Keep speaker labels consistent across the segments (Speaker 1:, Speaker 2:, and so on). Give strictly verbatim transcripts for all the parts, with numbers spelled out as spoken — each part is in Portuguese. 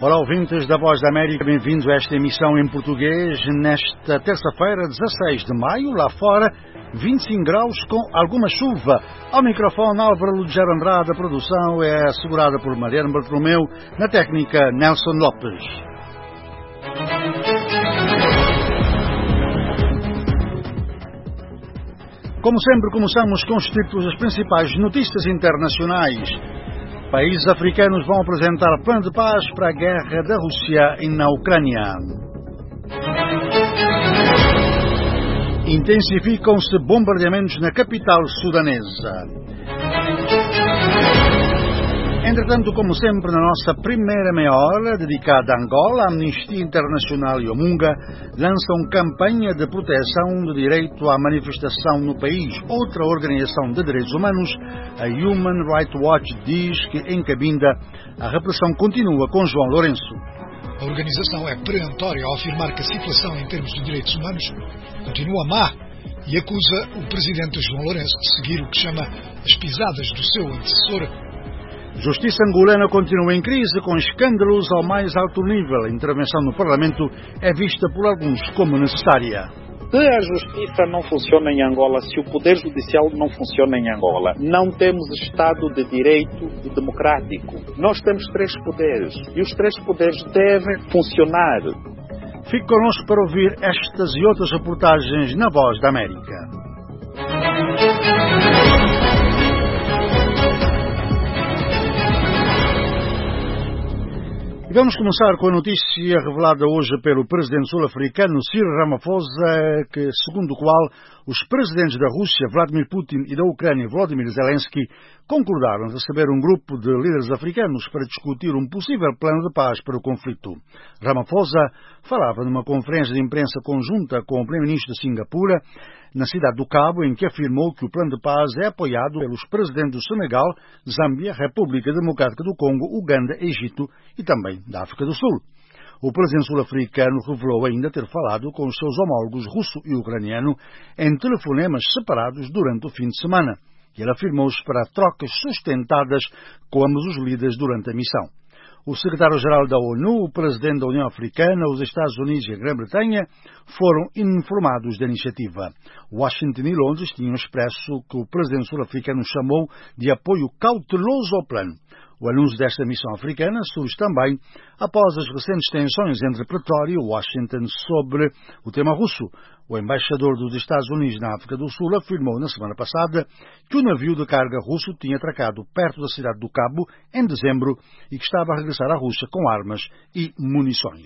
Speaker 1: Olá, ouvintes da Voz da América, bem-vindos a esta emissão em português nesta terça-feira, dezasseis de maio, lá fora, vinte e cinco graus com alguma chuva. Ao microfone, Álvaro Lugero Andrade, a produção é assegurada por Mariano Bartolomeu, na técnica Nelson Lopes. Como sempre, começamos com os títulos das principais notícias internacionais. Países africanos vão apresentar plano de paz para a guerra da Rússia na Ucrânia. Intensificam-se bombardeamentos na capital sudanesa. Entretanto, como sempre, na nossa primeira meia hora, dedicada a Angola, a Amnistia Internacional e o Munga lançam campanha de proteção do direito à manifestação no país. Outra organização de direitos humanos, a Human Rights Watch, diz que em Cabinda a repressão continua com João Lourenço.
Speaker 2: A organização é perentória ao afirmar que a situação em termos de direitos humanos continua má e acusa o presidente João Lourenço de seguir o que chama as pisadas do seu antecessor.
Speaker 1: Justiça angolana continua em crise, com escândalos ao mais alto nível. A intervenção no Parlamento é vista por alguns como necessária.
Speaker 3: Se a justiça não funciona em Angola, se o poder judicial não funciona em Angola, não temos Estado de Direito e democrático. Nós temos três poderes e os três poderes devem funcionar.
Speaker 1: Fique connosco para ouvir estas e outras reportagens na Voz da América. Vamos começar com a notícia revelada hoje pelo presidente sul-africano Cyril Ramaphosa, que, segundo o qual os presidentes da Rússia, Vladimir Putin, e da Ucrânia, Volodymyr Zelensky, concordaram em receber um grupo de líderes africanos para discutir um possível plano de paz para o conflito. Ramaphosa falava numa conferência de imprensa conjunta com o primeiro-ministro de Singapura, na cidade do Cabo, em que afirmou que o plano de paz é apoiado pelos presidentes do Senegal, Zâmbia, República Democrática do Congo, Uganda, Egito e também da África do Sul. O presidente sul-africano revelou ainda ter falado com os seus homólogos russo e ucraniano em telefonemas separados durante o fim de semana. Ele afirmou esperar trocas sustentadas com ambos os líderes durante a missão. O secretário-geral da ONU, o presidente da União Africana, os Estados Unidos e a Grã-Bretanha foram informados da iniciativa. Washington e Londres tinham expresso que o presidente sul-africano chamou de apoio cauteloso ao plano. O anúncio desta missão africana surge também após as recentes tensões entre Pretória e Washington sobre o tema russo. O embaixador dos Estados Unidos na África do Sul afirmou na semana passada que o navio de carga russo tinha atracado perto da cidade do Cabo em dezembro e que estava a regressar à Rússia com armas e munições.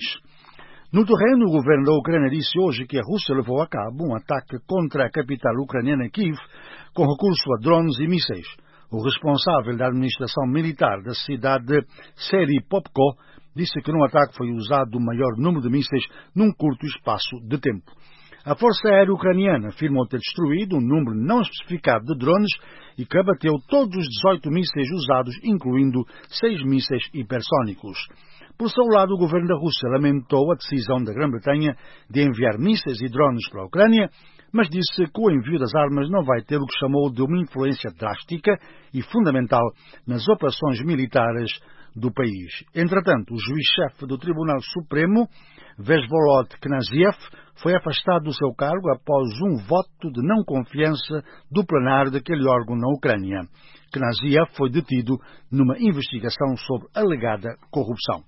Speaker 1: No terreno, o governo da Ucrânia disse hoje que a Rússia levou a cabo um ataque contra a capital ucraniana Kiev com recurso a drones e mísseis. O responsável da administração militar da cidade, Serhiy Popko, disse que no ataque foi usado o maior número de mísseis num curto espaço de tempo. A Força Aérea Ucraniana afirmou ter destruído um número não especificado de drones e que abateu todos os dezoito mísseis usados, incluindo seis mísseis hipersónicos. Por seu lado, o governo da Rússia lamentou a decisão da Grã-Bretanha de enviar mísseis e drones para a Ucrânia, mas disse que o envio das armas não vai ter o que chamou de uma influência drástica e fundamental nas operações militares do país. Entretanto, o juiz-chefe do Tribunal Supremo, Vesvolod Knaziev, foi afastado do seu cargo após um voto de não confiança do plenário daquele órgão na Ucrânia. Knaziev foi detido numa investigação sobre alegada corrupção.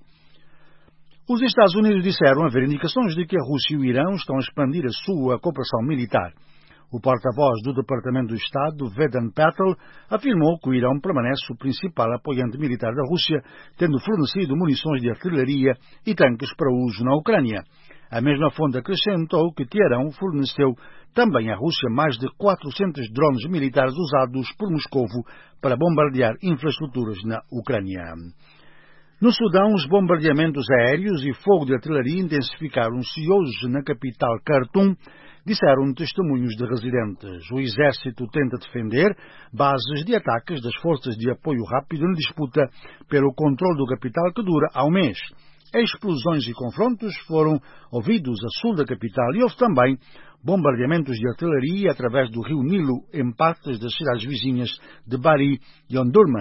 Speaker 1: Os Estados Unidos disseram haver indicações de que a Rússia e o Irão estão a expandir a sua cooperação militar. O porta-voz do Departamento do Estado, Vedant Patel, afirmou que o Irão permanece o principal apoiante militar da Rússia, tendo fornecido munições de artilharia e tanques para uso na Ucrânia. A mesma fonte acrescentou que Teherão forneceu também à Rússia mais de quatrocentos drones militares usados por Moscovo para bombardear infraestruturas na Ucrânia. No Sudão, os bombardeamentos aéreos e fogo de artilharia intensificaram-se hoje na capital Khartoum, disseram testemunhos de residentes. O exército tenta defender bases de ataques das forças de apoio rápido na disputa pelo controle do capital que dura há um mês. Explosões e confrontos foram ouvidos a sul da capital e houve também bombardeamentos de artilharia através do rio Nilo em partes das cidades vizinhas de Bari e Omdurman.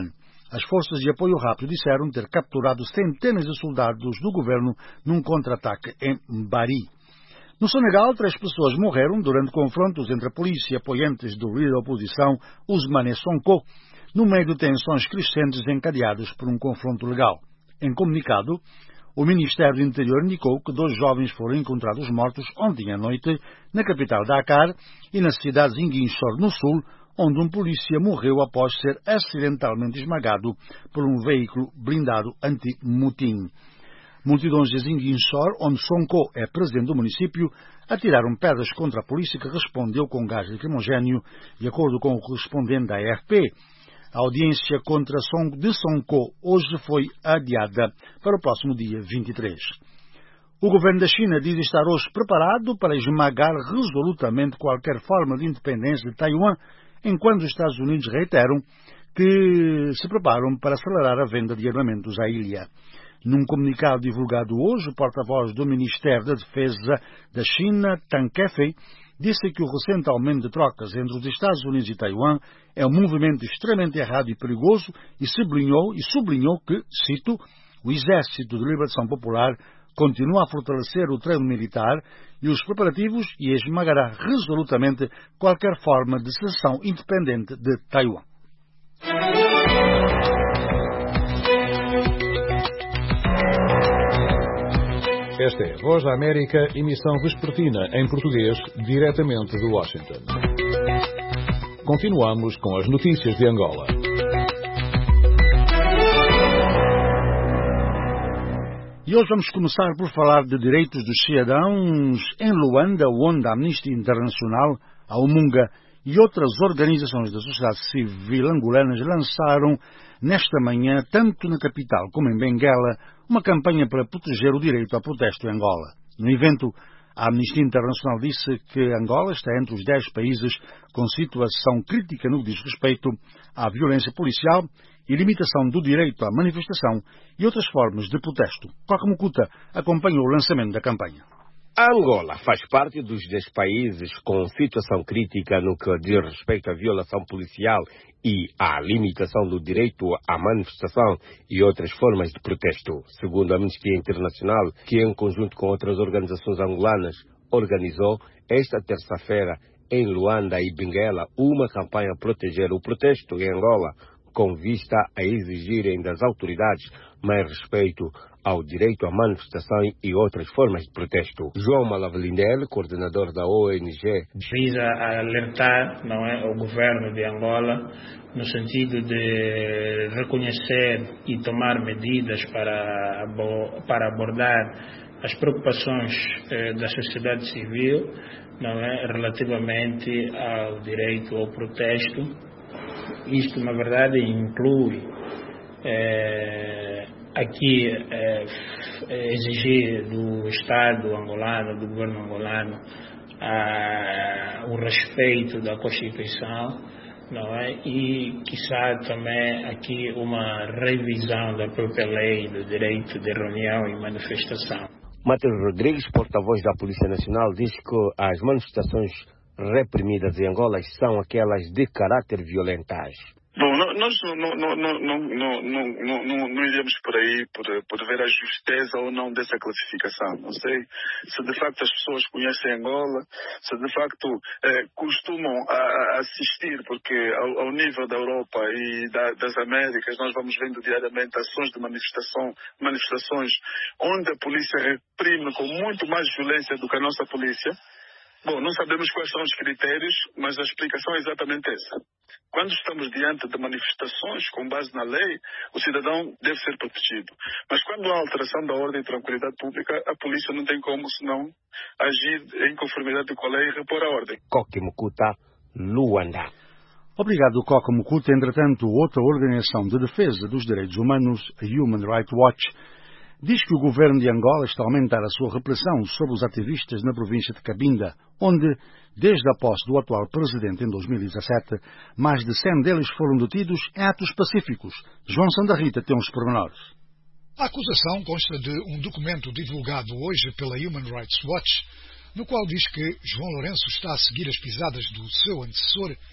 Speaker 1: As forças de apoio rápido disseram ter capturado centenas de soldados do governo num contra-ataque em Bari. No Senegal, três pessoas morreram durante confrontos entre a polícia e apoiantes do líder da oposição, Ousmane Sonko, no meio de tensões crescentes encadeadas por um confronto legal. Em comunicado, o Ministério do Interior indicou que dois jovens foram encontrados mortos ontem à noite na capital Dakar e na cidade de Ziguinchor, no sul, onde um polícia morreu após ser acidentalmente esmagado por um veículo blindado anti-motim. Multidões de Ziguinchor, onde Sonko é presidente do município, atiraram pedras contra a polícia, que respondeu com gás lacrimogéneo, de acordo com o correspondente da A F P. A audiência contra Son, de Sonko hoje foi adiada para o próximo dia vinte e três. O governo da China diz estar hoje preparado para esmagar resolutamente qualquer forma de independência de Taiwan, enquanto os Estados Unidos reiteram que se preparam para acelerar a venda de armamentos à ilha. Num comunicado divulgado hoje, o porta-voz do Ministério da Defesa da China, Tang Kefei, disse que o recente aumento de trocas entre os Estados Unidos e Taiwan é um movimento extremamente errado e perigoso e sublinhou, e sublinhou que, cito, o Exército de Libertação Popular continua a fortalecer o treino militar e os preparativos e esmagará resolutamente qualquer forma de secessão independente de Taiwan.
Speaker 4: Esta é a Voz da América, emissão vespertina em português, diretamente de Washington. Continuamos com as notícias de Angola.
Speaker 1: E hoje vamos começar por falar de direitos dos cidadãos em Luanda, onde a Amnistia Internacional, a Umunga e outras organizações da sociedade civil angolanas lançaram nesta manhã, tanto na capital como em Benguela, uma campanha para proteger o direito ao protesto em Angola. No evento, a Amnistia Internacional disse que Angola está entre os dez países com situação crítica no que diz respeito à violência policial e limitação do direito à manifestação e outras formas de protesto. Coque Mukuta acompanhou o lançamento da campanha.
Speaker 5: A Angola faz parte dos dez países com situação crítica no que diz respeito à violação policial e à limitação do direito à manifestação e outras formas de protesto. Segundo a Amnistia Internacional, que em conjunto com outras organizações angolanas organizou esta terça-feira em Luanda e Benguela uma campanha a proteger o protesto em Angola, com vista a exigirem das autoridades mais respeito ao direito à manifestação e outras formas de protesto. João Malavelindel, coordenador da O N G,
Speaker 6: visa alertar, não é, o governo de Angola no sentido de reconhecer e tomar medidas para, para abordar as preocupações eh, da sociedade civil, não é, relativamente ao direito ao protesto. Isto, na verdade, inclui eh, aqui eh, exigir do Estado angolano, do governo angolano, ah, o respeito da Constituição, não é? E, quiçá, também aqui uma revisão da própria lei do direito de reunião e manifestação.
Speaker 5: Matheus Rodrigues, porta-voz da Polícia Nacional, diz que as manifestações reprimidas em Angola são aquelas de caráter violentas.
Speaker 7: Bom, nós não, não, não, não, não, não, não, não, não iremos por aí por, por ver a justeza ou não dessa classificação. Não sei se de facto as pessoas conhecem Angola, se de facto eh, costumam a, a assistir, porque ao, ao nível da Europa e da, das Américas nós vamos vendo diariamente ações de manifestação, manifestações onde a polícia reprime com muito mais violência do que a nossa polícia. Bom, não sabemos quais são os critérios, mas a explicação é exatamente essa. Quando estamos diante de manifestações com base na lei, o cidadão deve ser protegido. Mas quando há alteração da ordem e tranquilidade pública, a polícia não tem como senão agir em conformidade com a lei e repor a ordem.
Speaker 5: Coque Mukuta, Luanda.
Speaker 1: Obrigado, Coque Mukuta. Entretanto, outra organização de defesa dos direitos humanos, a Human Rights Watch, diz que o governo de Angola está a aumentar a sua repressão sobre os ativistas na província de Cabinda, onde, desde a posse do atual presidente em dois mil e dezassete, mais de cem deles foram detidos em atos pacíficos. João Sandarrita tem os pormenores.
Speaker 2: A acusação consta de um documento divulgado hoje pela Human Rights Watch, no qual diz que João Lourenço está a seguir as pisadas do seu antecessor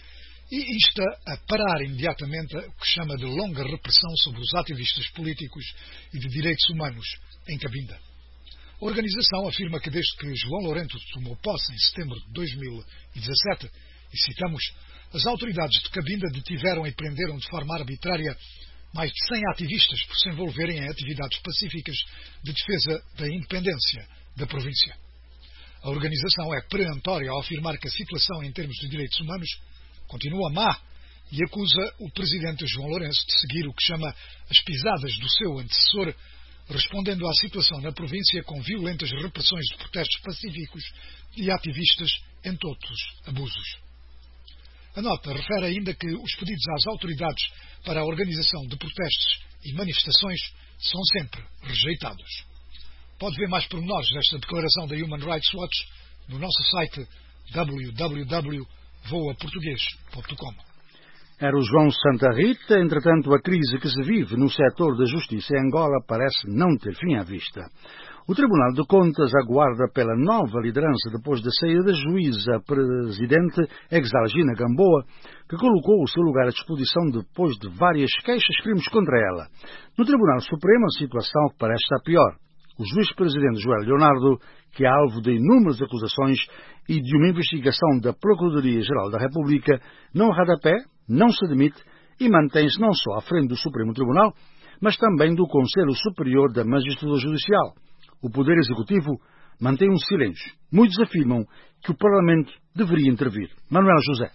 Speaker 2: e insta a parar imediatamente o que chama de longa repressão sobre os ativistas políticos e de direitos humanos em Cabinda. A organização afirma que desde que João Lourenço tomou posse em setembro de dois mil e dezassete, e citamos, as autoridades de Cabinda detiveram e prenderam de forma arbitrária mais de cem ativistas por se envolverem em atividades pacíficas de defesa da independência da província. A organização é perentória ao afirmar que a situação em termos de direitos humanos continua má e acusa o presidente João Lourenço de seguir o que chama as pisadas do seu antecessor, respondendo à situação na província com violentas repressões de protestos pacíficos e ativistas, entre outros abusos. A nota refere ainda que os pedidos às autoridades para a organização de protestos e manifestações são sempre rejeitados. Pode ver mais pormenores desta declaração da Human Rights Watch no nosso site w w w ponto voa português ponto com.
Speaker 1: Era o João Santa Rita. Entretanto, a crise que se vive no setor da justiça em Angola parece não ter fim à vista. O Tribunal de Contas aguarda pela nova liderança depois da saída da juíza presidente Exalgina Gamboa, que colocou o seu lugar à disposição depois de várias queixas-crimes contra ela. No Tribunal Supremo, a situação parece estar pior. O juiz-presidente Joel Leonardo, que é alvo de inúmeras acusações e de uma investigação da Procuradoria-Geral da República, não arreda pé, não se demite e mantém-se não só à frente do Supremo Tribunal, mas também do Conselho Superior da Magistratura Judicial. O Poder Executivo mantém um silêncio. Muitos afirmam que o Parlamento deveria intervir. Manuel José.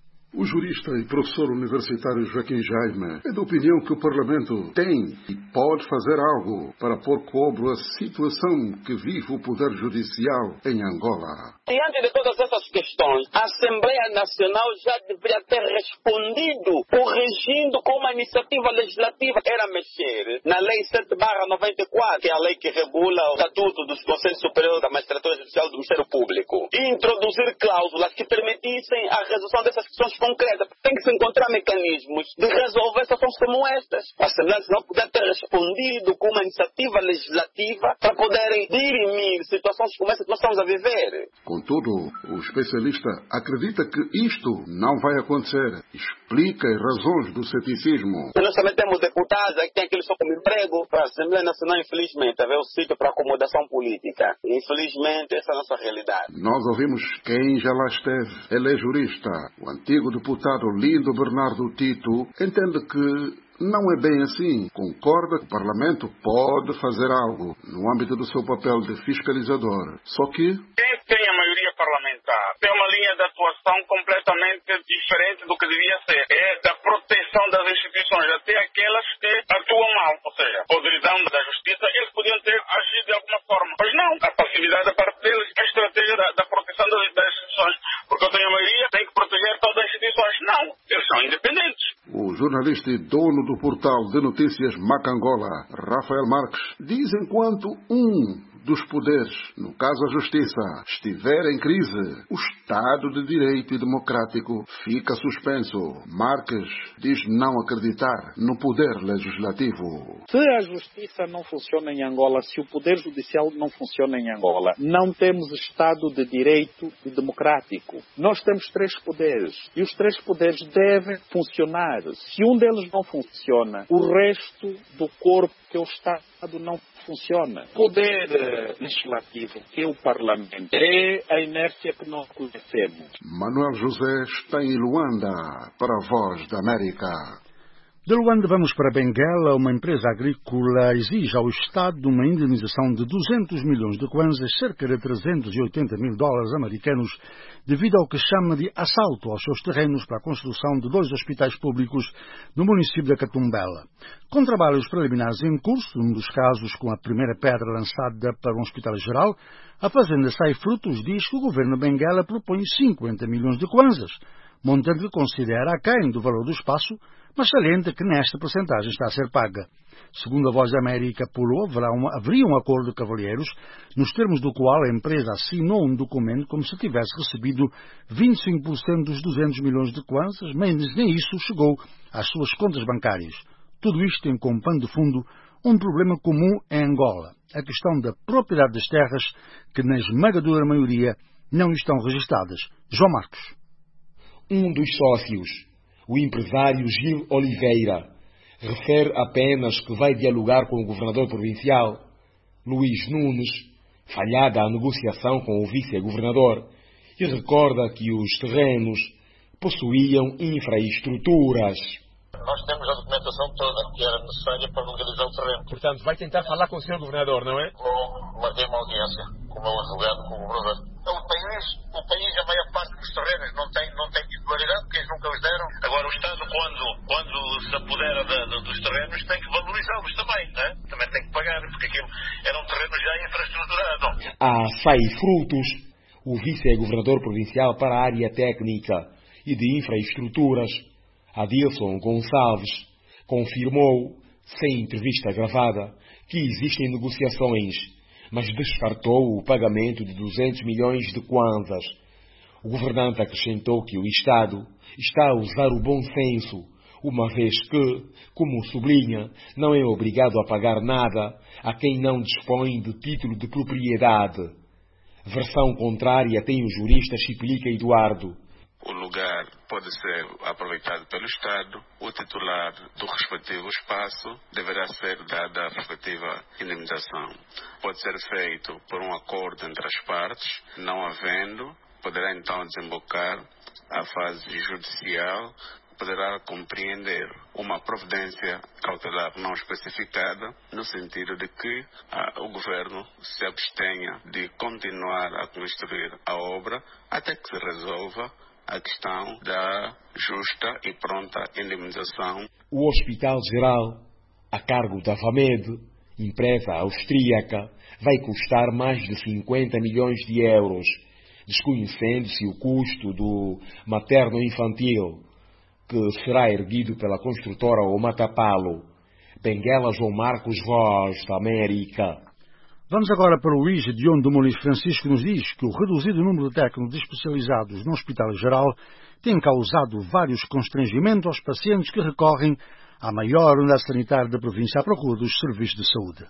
Speaker 8: O jurista e professor universitário Joaquim Jaime é da opinião que o Parlamento tem e pode fazer algo para pôr cobro à situação que vive o Poder Judicial em Angola.
Speaker 9: Diante de todas essas questões, a Assembleia Nacional já deveria ter respondido, corrigindo como a iniciativa legislativa era mexer na Lei sete barra noventa e quatro, que é a lei que regula o Estatuto dos Conselhos Superiores da Magistratura Judicial do Ministério Público, e introduzir cláusulas que permitissem a resolução dessas questões concretas. Tem que se encontrar mecanismos de resolver situações como estas. A Assembleia Nacional poder ter respondido com uma iniciativa legislativa para poderem dirimir situações como essa que nós estamos a viver.
Speaker 8: Contudo, o especialista acredita que isto não vai acontecer. Explica as razões do ceticismo.
Speaker 9: Nós também temos deputados que têm aquele só como emprego. A Assembleia Nacional, infelizmente, havia o sítio para acomodação política. Infelizmente, essa é a nossa realidade.
Speaker 8: Nós ouvimos quem já lá esteve. Ele é jurista. O antigo deputado Lindo Bernardo Tito entende que não é bem assim. Concorda que o Parlamento pode fazer algo no âmbito do seu papel de fiscalizador. Só que
Speaker 10: quem tem a maioria parlamentar tem uma linha de atuação completamente diferente do que devia ser. É da proteção das instituições, até aquelas que atuam mal. Ou seja, a podridão da justiça, eles podiam ter agido de alguma forma. Mas não, a passividade da parte deles é a estratégia da, da proteção das, das instituições. Porque eu tenho a maioria, tenho que proteger todas as instituições. Não, eles são independentes.
Speaker 8: O jornalista e dono do portal de notícias Macangola, Rafael Marques, diz enquanto um dos poderes, no caso a Justiça, estiver em crise, o Estado de Direito e Democrático fica suspenso. Marques diz não acreditar no poder legislativo.
Speaker 3: Se a Justiça não funciona em Angola, se o Poder Judicial não funciona em Angola, não temos Estado de Direito e Democrático. Nós temos três poderes e os três poderes devem funcionar. Se um deles não funciona, o resto do corpo, que é o Estado, não funciona. O poder legislativo, que é o Parlamento, é a inércia que nós conhecemos.
Speaker 8: Manuel José está em Luanda para a Voz da América.
Speaker 1: De Luanda vamos para Benguela. Uma empresa agrícola exige ao Estado uma indenização de duzentos milhões de kwanzas, cerca de trezentos e oitenta mil dólares americanos, devido ao que chama de assalto aos seus terrenos para a construção de dois hospitais públicos no município da Catumbela. Com trabalhos preliminares em curso, num dos casos com a primeira pedra lançada para um hospital geral, a fazenda Sai Frutos diz que o governo de Benguela propõe cinquenta milhões de kwanzas, montante que considera aquém do valor do espaço, mas salienta que nesta percentagem está a ser paga. Segundo a Voz da América apurou, haveria um acordo de cavalheiros, nos termos do qual a empresa assinou um documento como se tivesse recebido vinte e cinco por cento dos duzentos milhões de kwanzas, mas nem isso chegou às suas contas bancárias. Tudo isto tem como pano de fundo um problema comum em Angola, a questão da propriedade das terras, que na esmagadora maioria não estão registadas. João Marcos.
Speaker 11: Um dos sócios, o empresário Gil Oliveira, refere apenas que vai dialogar com o governador provincial, Luís Nunes, falhada a negociação com o vice-governador, e recorda que os terrenos possuíam infraestruturas.
Speaker 12: Nós temos a documentação toda que era necessária para legalizar o terreno.
Speaker 11: Portanto, vai tentar falar com o senhor governador, não é?
Speaker 12: Vou marquei uma audiência com o meu advogado, com o governador. O país, o país, a maior parte dos terrenos não tem, não tem titularidade, porque eles nunca os deram. Agora, o Estado, quando, quando se apodera de, de, dos terrenos, tem que valorizá-los também, não é? Também tem que pagar, porque aquilo eram terrenos já infraestruturados.
Speaker 11: A Sai Frutos, o vice-governador provincial para a área técnica e de infraestruturas, Adilson Gonçalves, confirmou, sem entrevista gravada, que existem negociações, mas descartou o pagamento de duzentos milhões de kwanzas. O governante acrescentou que o Estado está a usar o bom senso, uma vez que, como sublinha, não é obrigado a pagar nada a quem não dispõe de título de propriedade. Versão contrária tem o jurista Chiplica Eduardo.
Speaker 13: O lugar pode ser aproveitado pelo Estado. O titular do respectivo espaço deverá ser dada a respectiva indemnização. Pode ser feito por um acordo entre as partes. Não havendo, poderá então desembocar a fase judicial. Poderá compreender uma providência cautelar não especificada, no sentido de que ah, o governo se abstenha de continuar a construir a obra até que se resolva a questão da justa e pronta indemnização.
Speaker 11: O Hospital Geral, a cargo da Vamed, empresa austríaca, vai custar mais de cinquenta milhões de euros, desconhecendo-se o custo do materno-infantil, que será erguido pela construtora Omatapalo. Benguela João Marcos, Voz da América.
Speaker 1: Vamos agora para o I J, de onde o Moniz Francisco nos diz que o reduzido número de técnicos especializados no Hospital Geral tem causado vários constrangimentos aos pacientes que recorrem à maior unidade sanitária da província à procura dos serviços de saúde.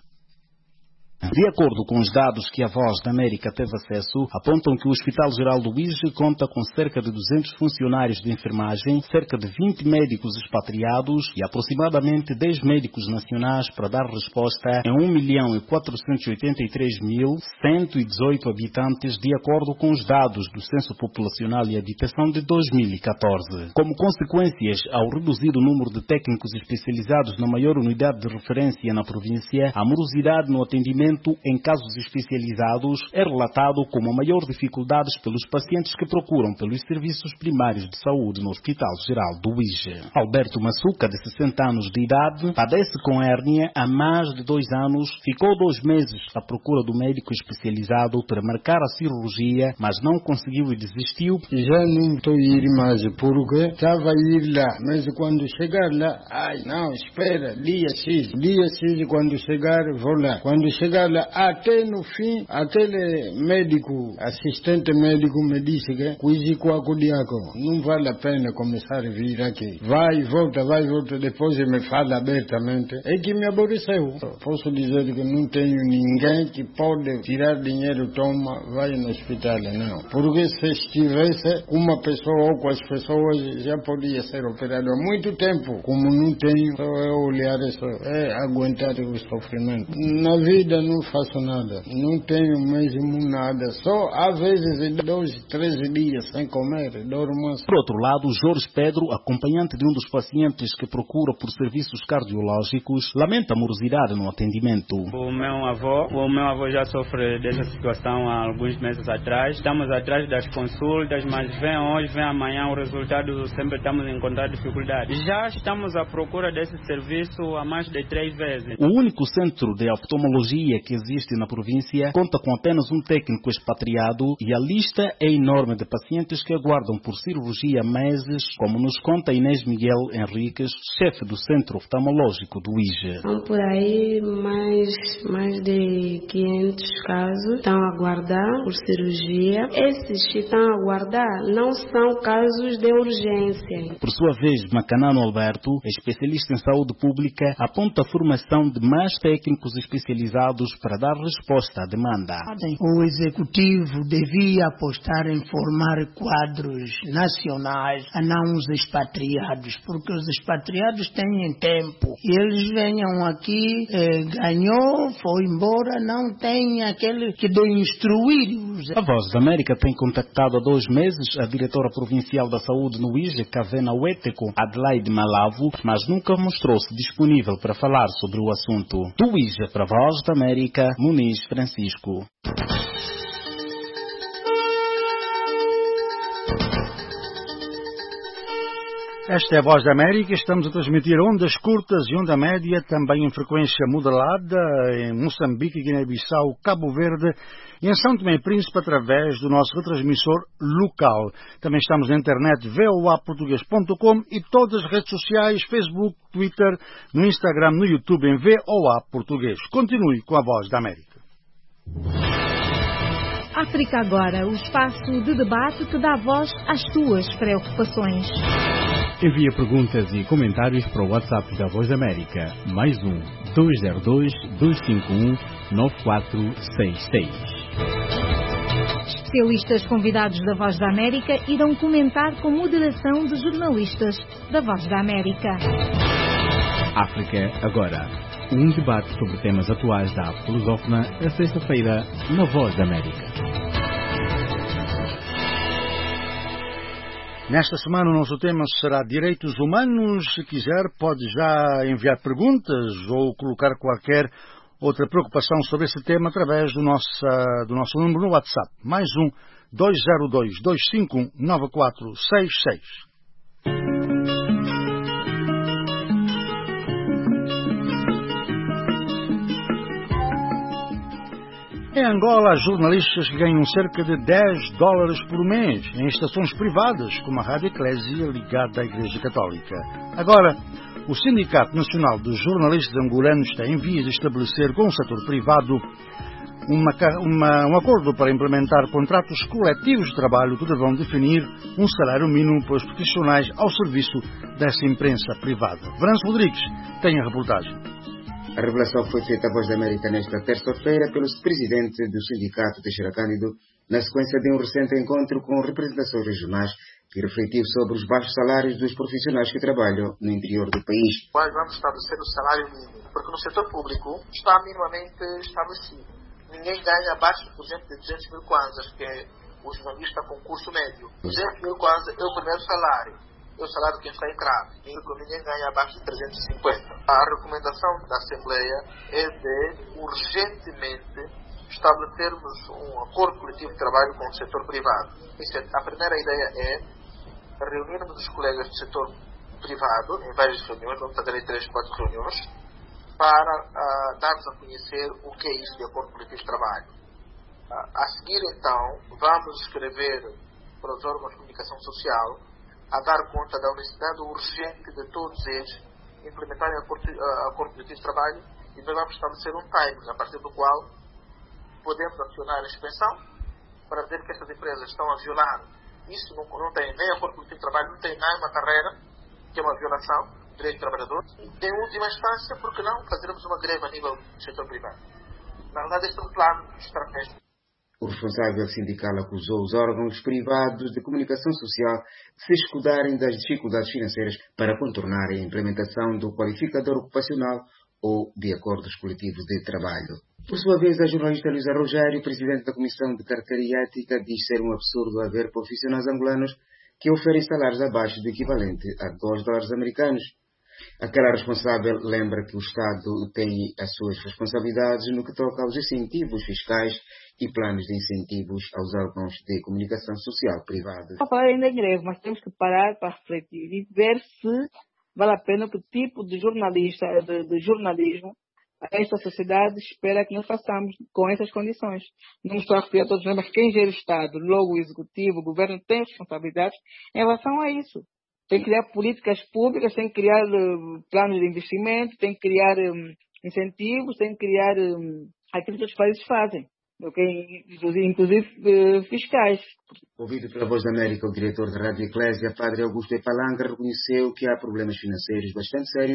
Speaker 14: De acordo com os dados que a Voz da América teve acesso, apontam que o Hospital Geral do I J conta com cerca de duzentos funcionários de enfermagem, cerca de vinte médicos expatriados e aproximadamente dez médicos nacionais para dar resposta a um milhão quatrocentos e oitenta e três mil cento e dezoito habitantes, de acordo com os dados do Censo Populacional e Habitação de dois mil e catorze. Como consequências ao reduzido número de técnicos especializados na maior unidade de referência na província, a morosidade no atendimento em casos especializados é relatado como a maior dificuldade pelos pacientes que procuram pelos serviços primários de saúde no Hospital Geral do I J. Alberto Massuca, de sessenta anos de idade, padece com hérnia há mais de dois anos, ficou dois meses à procura do médico especializado para marcar a cirurgia, mas não conseguiu e desistiu.
Speaker 15: Já não estou a ir mais, porque estava a ir lá, mas quando chegar lá, ai não, espera, dia X, dia X, quando chegar, vou lá. Quando chegar lá, até no fim, aquele médico, assistente médico me disse que coisa com diaco, não vale a pena começar a vir aqui. Vai, volta, vai, volta, depois ele me fala abertamente. É que me aborreceu. Posso dizer que não tenho ninguém que pode tirar dinheiro, toma, vai no hospital, não. Porque se estivesse uma pessoa ou com as pessoas, já podia ser operado há muito tempo. Como não tenho, só é olhar isso, é aguentar o sofrimento. Na vida não faço nada, não tenho mesmo nada, só às vezes dois, três dias sem comer, dormo.
Speaker 14: Por outro lado, Jorge Pedro, acompanhante de um dos pacientes que procura por serviços cardiológicos, lamenta a morosidade no atendimento.
Speaker 16: O meu avô, o meu avô já sofre dessa situação há alguns meses atrás. Estamos atrás das consultas, mas vem hoje, vem amanhã, o resultado sempre estamos a encontrar dificuldades. Já estamos à procura desse serviço há mais de três vezes.
Speaker 14: O único centro de oftalmologia que existe na província conta com apenas um técnico expatriado e a lista é enorme de pacientes que aguardam por cirurgia há meses, como nos conta Inês Miguel Henriques, chefe do Centro Oftalmológico do I J.
Speaker 17: São por aí mais, mais de quinhentos casos estão a aguardar por cirurgia. Esses que estão a aguardar não são casos de urgência.
Speaker 14: Por sua vez, Macanano Alberto, especialista em saúde pública, aponta a formação de mais técnicos especializados dados para dar resposta à demanda.
Speaker 18: O Executivo devia apostar em formar quadros nacionais, a não os expatriados, porque os expatriados têm tempo e eles venham aqui, eh, ganhou, foi embora, não tem aquele que de instruir.
Speaker 14: A Voz da América tem contactado há dois meses a diretora provincial da saúde no I J E, Kavena Weteco, Adelaide Malavo, mas nunca mostrou-se disponível para falar sobre o assunto. Do I J E para a Voz da América, Muniz Francisco.
Speaker 1: Esta é a Voz da América, estamos a transmitir ondas curtas e onda média, também em frequência modulada, em Moçambique, Guiné-Bissau, Cabo Verde e em São Tomé e Príncipe através do nosso retransmissor local. Também estamos na internet v o a português ponto com e todas as redes sociais, Facebook, Twitter, no Instagram, no YouTube em V O A Português. Continue com a Voz da América.
Speaker 19: África Agora, o espaço de debate que dá voz às tuas preocupações.
Speaker 20: Envia perguntas e comentários para o WhatsApp da Voz da América. Mais um, dois zero dois, dois cinco um, nove quatro seis seis.
Speaker 19: Especialistas convidados da Voz da América irão comentar com moderação de jornalistas da Voz da América.
Speaker 20: África Agora, um debate sobre temas atuais da África lusófona, a sexta-feira, na Voz da América.
Speaker 1: Nesta semana o nosso tema será Direitos Humanos. Se quiser, pode já enviar perguntas ou colocar qualquer outra preocupação sobre esse tema através do nosso, do nosso número no WhatsApp. Mais um, dois zero dois, dois cinco um, nove quatro seis seis. Em Angola, há jornalistas que ganham cerca de dez dólares por mês em estações privadas, como a Rádio Eclésia, ligada à Igreja Católica. Agora, o Sindicato Nacional dos Jornalistas Angolanos está em vias de estabelecer com o setor privado uma, uma, um acordo para implementar contratos coletivos de trabalho que deverão definir um salário mínimo para os profissionais ao serviço dessa imprensa privada. França Rodrigues tem a reportagem.
Speaker 21: A revelação foi feita à Voz da América nesta terça-feira pelo presidente do Sindicato Teixeira Cândido, na sequência de um recente encontro com representações regionais que refletiu sobre os baixos salários dos profissionais que trabalham no interior do país.
Speaker 22: Vamos estabelecer o salário mínimo, porque no setor público está minimamente estabelecido. Ninguém ganha abaixo, por exemplo, de duzentos mil kwanzas, que é o jornalista com curso médio. duzentos mil kwanzas é o primeiro salário. É o salário de quem está em cravo. Ninguém ganha abaixo de trezentos e cinquenta. A recomendação da Assembleia é de, urgentemente, estabelecermos um acordo coletivo de trabalho com o setor privado. A primeira ideia é reunirmos os colegas do setor privado em várias reuniões, vamos fazer aí três, quatro reuniões, para uh, darmos a conhecer o que é isso de acordo coletivo de trabalho. Uh, a seguir, então, vamos escrever para os órgãos de comunicação social a dar conta da necessidade urgente de todos eles implementarem a acordo coletivo de trabalho e nós vamos estabelecer um timing a partir do qual podemos acionar a inspeção para dizer que estas empresas estão a violar. Isso não, não tem nem acordo coletivo de trabalho, não tem nem uma carreira, que é uma violação do direito do trabalhador. E, em última instância, por que não fazermos uma greve a nível do setor privado? Na verdade, este é um plano estratégico.
Speaker 21: O responsável sindical acusou os órgãos privados de comunicação social de se escudarem das dificuldades financeiras para contornarem a implementação do qualificador ocupacional ou de acordos coletivos de trabalho. Por sua vez, a jornalista Luísa Rogério, presidente da Comissão de Carteira e Ética, diz ser um absurdo haver profissionais angolanos que oferem salários abaixo do equivalente a dois dólares americanos. Aquela responsável lembra que o Estado tem as suas responsabilidades no que toca aos incentivos fiscais e planos de incentivos aos órgãos de comunicação social privados.
Speaker 23: Não falar ainda em greve, mas temos que parar para refletir e ver se vale a pena que tipo de jornalista, de, de jornalismo esta sociedade espera que nós façamos com essas condições. Não estou a referir a todos, mas quem gera o Estado, logo o Executivo, o Governo, tem responsabilidades em relação a isso. Tem que criar políticas públicas, tem que criar uh, planos de investimento, tem que criar um, incentivos, tem que criar um, aquilo que os países fazem, okay? inclusive, inclusive uh, fiscais.
Speaker 21: Ouvido pela Voz da América, o diretor da Rádio Eclésia, Padre Augusto de Palanga, reconheceu que há problemas financeiros bastante sérios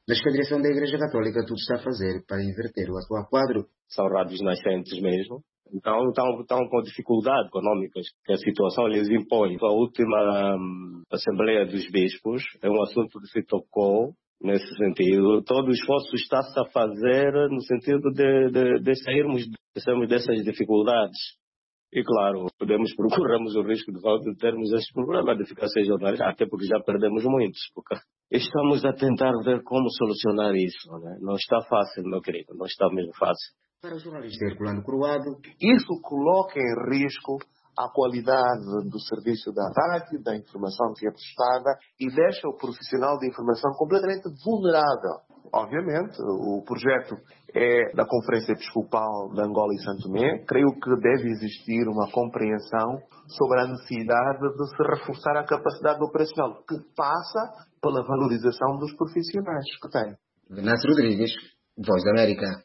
Speaker 21: Mas que a direção da Igreja Católica tudo está a fazer para inverter o atual quadro?
Speaker 5: São rádios nascentes mesmo. Então, estão, estão com dificuldades econômicas que a situação lhes impõe. A última um, Assembleia dos Bispos é um assunto que se tocou nesse sentido. Todo o esforço está-se a fazer no sentido de, de, de, sairmos, de sairmos dessas dificuldades. E claro, podemos procurarmos o risco de volta de termos esse problema de ficar sem jornalistas, até porque já perdemos muitos. Porque estamos a tentar ver como solucionar isso. Né? Não está fácil, meu querido, não está mesmo fácil.
Speaker 21: Para o jornalista Herculano Croado,
Speaker 4: isso coloca em risco a qualidade do serviço da rádio, da informação que é prestada e deixa o profissional de informação completamente vulnerável. Obviamente, o projeto é da Conferência Episcopal de Angola e Santo Tomé. Creio que deve existir uma compreensão sobre a necessidade de se reforçar a capacidade operacional, que passa pela valorização dos profissionais que tem.
Speaker 21: Venâncio Rodrigues, Voz da América.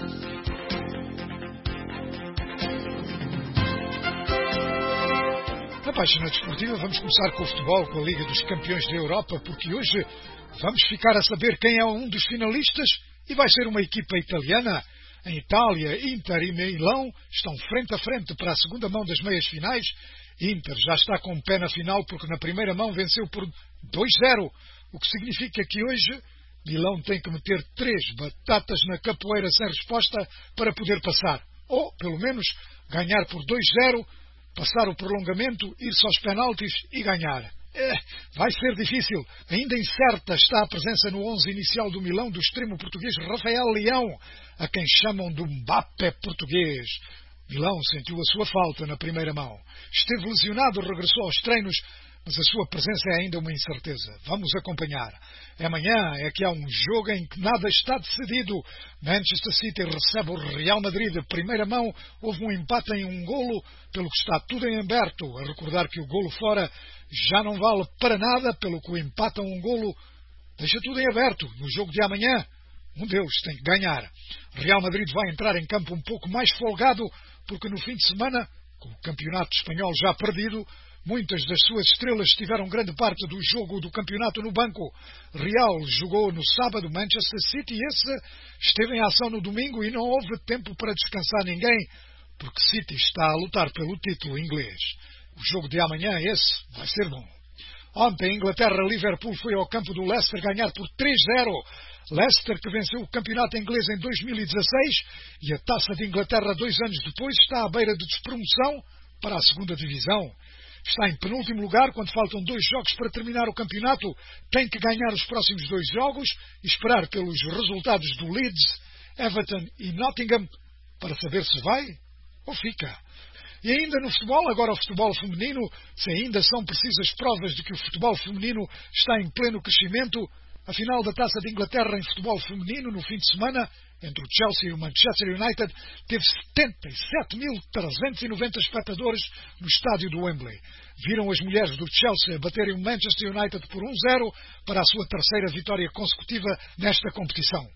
Speaker 2: Na página desportiva vamos começar com o futebol, com a Liga dos Campeões da Europa, porque hoje vamos ficar a saber quem é um dos finalistas e vai ser uma equipa italiana. Em Itália, Inter e Milão estão frente a frente para a segunda mão das meias finais. Inter já está com o pé na final porque na primeira mão venceu por dois zero, o que significa que hoje Milão tem que meter três batatas na capoeira sem resposta para poder passar, ou pelo menos ganhar por dois zero, passar o prolongamento, ir-se aos penaltis e ganhar. É, vai ser difícil. Ainda incerta está a presença no onze inicial do Milão do extremo português Rafael Leão, a quem chamam de Mbappé português. Milão sentiu a sua falta na primeira mão. Esteve lesionado, regressou aos treinos, mas a sua presença é ainda uma incerteza. Vamos acompanhar. Amanhã é que há um jogo em que nada está decidido. Manchester City recebe o Real Madrid. De primeira mão houve um empate em um golo, pelo que está tudo em aberto. A recordar que o golo fora já não vale para nada, pelo que o empate a um golo deixa tudo em aberto. No jogo de amanhã, um deles tem que ganhar. Real Madrid vai entrar em campo um pouco mais folgado, porque no fim de semana, com o campeonato espanhol já perdido, muitas das suas estrelas tiveram grande parte do jogo do campeonato no banco. Real jogou no sábado, Manchester City esse esteve em ação no domingo e não houve tempo para descansar ninguém, porque City está a lutar pelo título inglês. O jogo de amanhã esse vai ser bom. Ontem, Inglaterra-Liverpool foi ao campo do Leicester ganhar por três zero. Leicester, que venceu o campeonato inglês em dois mil e dezasseis e a Taça de Inglaterra dois anos depois, está à beira de despromoção para a segunda divisão. Está em penúltimo lugar quando faltam dois jogos para terminar o campeonato. Tem que ganhar os próximos dois jogos e esperar pelos resultados do Leeds, Everton e Nottingham para saber se vai ou fica. E ainda no futebol, agora o futebol feminino, se ainda são precisas provas de que o futebol feminino está em pleno crescimento, a final da Taça de Inglaterra em futebol feminino no fim de semana, entre o Chelsea e o Manchester United, teve setenta e sete mil trezentos e noventa espectadores no estádio do Wembley. Viram as mulheres do Chelsea baterem o Manchester United por um zero para a sua terceira vitória consecutiva nesta competição.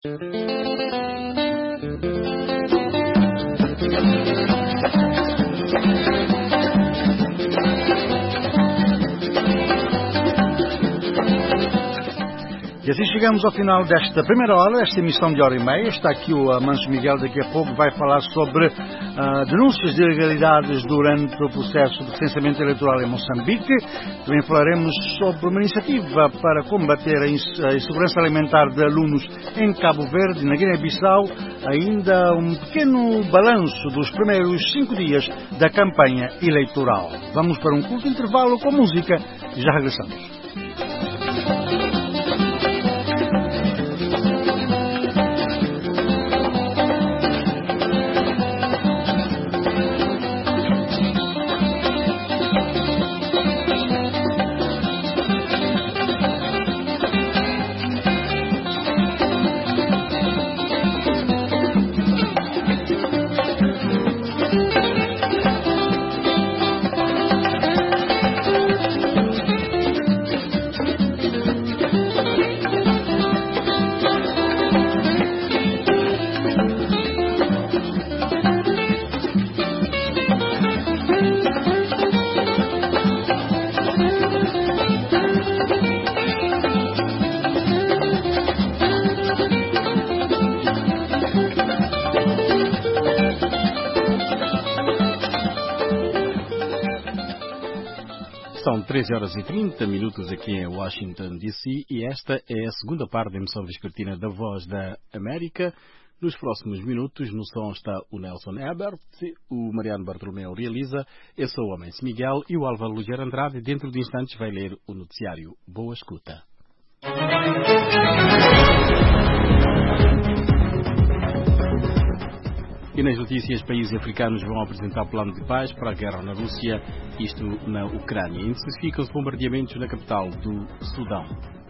Speaker 1: E assim chegamos ao final desta primeira hora, esta emissão de hora e meia. Está aqui o Amancio Miguel, daqui a pouco vai falar sobre uh, denúncias de ilegalidades durante o processo de recenseamento eleitoral em Moçambique. Também falaremos sobre uma iniciativa para combater a insegurança alimentar de alunos em Cabo Verde, na Guiné-Bissau. Ainda um pequeno balanço dos primeiros cinco dias da campanha eleitoral. Vamos para um curto intervalo com música e já regressamos.
Speaker 20: São treze horas e trinta minutos aqui em Washington, D C e esta é a segunda parte da emissão vespertina da Voz da América. Nos próximos minutos, no som está o Nelson Ebert, o Mariano Bartolomeu realiza, eu sou o Amense Miguel e o Álvaro Luger Andrade, dentro de instantes, vai ler o noticiário. Boa escuta. E nas notícias, países africanos vão apresentar plano de paz para a guerra na Rússia, isto na Ucrânia. Intensificam os bombardeamentos na capital do Sudão.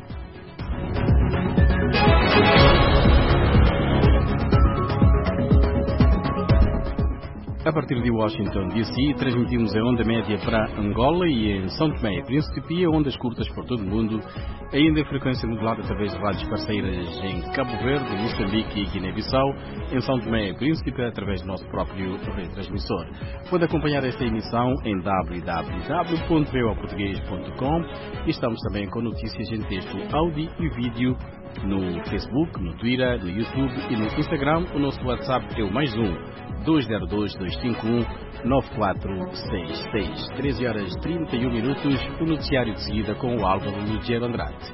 Speaker 20: A partir de Washington, D C, transmitimos a onda média para Angola e em São Tomé e Príncipe, ondas curtas por todo o mundo, ainda em frequência modulada através de rádios parceiras em Cabo Verde, Moçambique e Guiné-Bissau, em São Tomé e Príncipe, através do nosso próprio retransmissor. Pode acompanhar esta emissão em w w w ponto v o português ponto com e estamos também com notícias em texto, áudio e vídeo no Facebook, no Twitter, no YouTube e no Instagram. O nosso WhatsApp é o mais um dois zero dois, dois cinco um, nove quatro seis seis. treze horas e trinta e um minutos, o noticiário de seguida com o Álvaro Luger Andrade.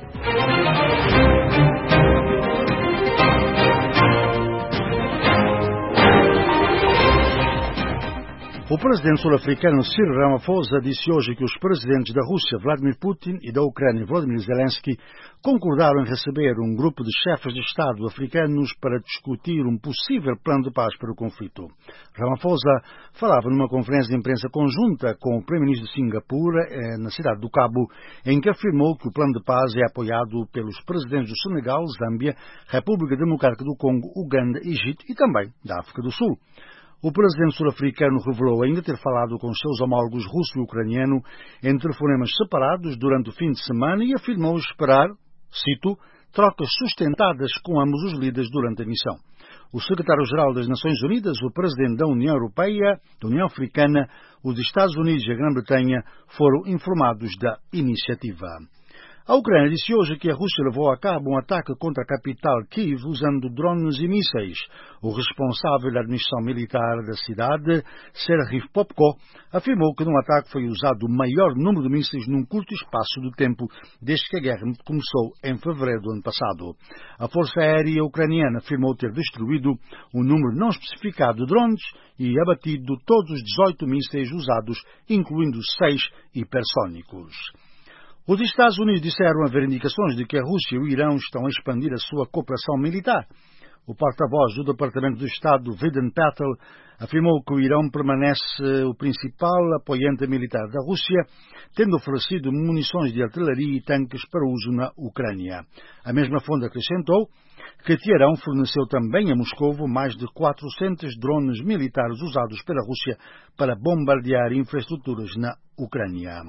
Speaker 1: O presidente sul-africano Cyril Ramaphosa disse hoje que os presidentes da Rússia, Vladimir Putin, e da Ucrânia, Volodymyr Zelensky, concordaram em receber um grupo de chefes de Estado africanos para discutir um possível plano de paz para o conflito. Ramaphosa falava numa conferência de imprensa conjunta com o primeiro-ministro de Singapura, na cidade do Cabo, em que afirmou que o plano de paz é apoiado pelos presidentes do Senegal, Zâmbia, República Democrática do Congo, Uganda, Egito e também da África do Sul. O presidente sul-africano revelou ainda ter falado com seus homólogos russo e ucraniano em telefonemas separados durante o fim de semana e afirmou esperar, cito, trocas sustentadas com ambos os líderes durante a missão. O secretário-geral das Nações Unidas, o presidente da União Europeia, da União Africana, os Estados Unidos e a Grã-Bretanha foram informados da iniciativa. A Ucrânia disse hoje que a Rússia levou a cabo um ataque contra a capital Kiev usando drones e mísseis. O responsável da administração militar da cidade, Serhiy Popko, afirmou que no ataque foi usado o maior número de mísseis num curto espaço de tempo desde que a guerra começou em fevereiro do ano passado. A Força Aérea Ucraniana afirmou ter destruído um número não especificado de drones e abatido todos os dezoito mísseis usados, incluindo seis hipersónicos. Os Estados Unidos disseram haver indicações de que a Rússia e o Irão estão a expandir a sua cooperação militar. O porta-voz do Departamento de Estado, Vedant Patel, afirmou que o Irão permanece o principal apoiante militar da Rússia, tendo oferecido munições de artilharia e tanques para uso na Ucrânia. A mesma fonte acrescentou que Teherão forneceu também a Moscovo mais de quatrocentos drones militares usados pela Rússia para bombardear infraestruturas na Ucrânia.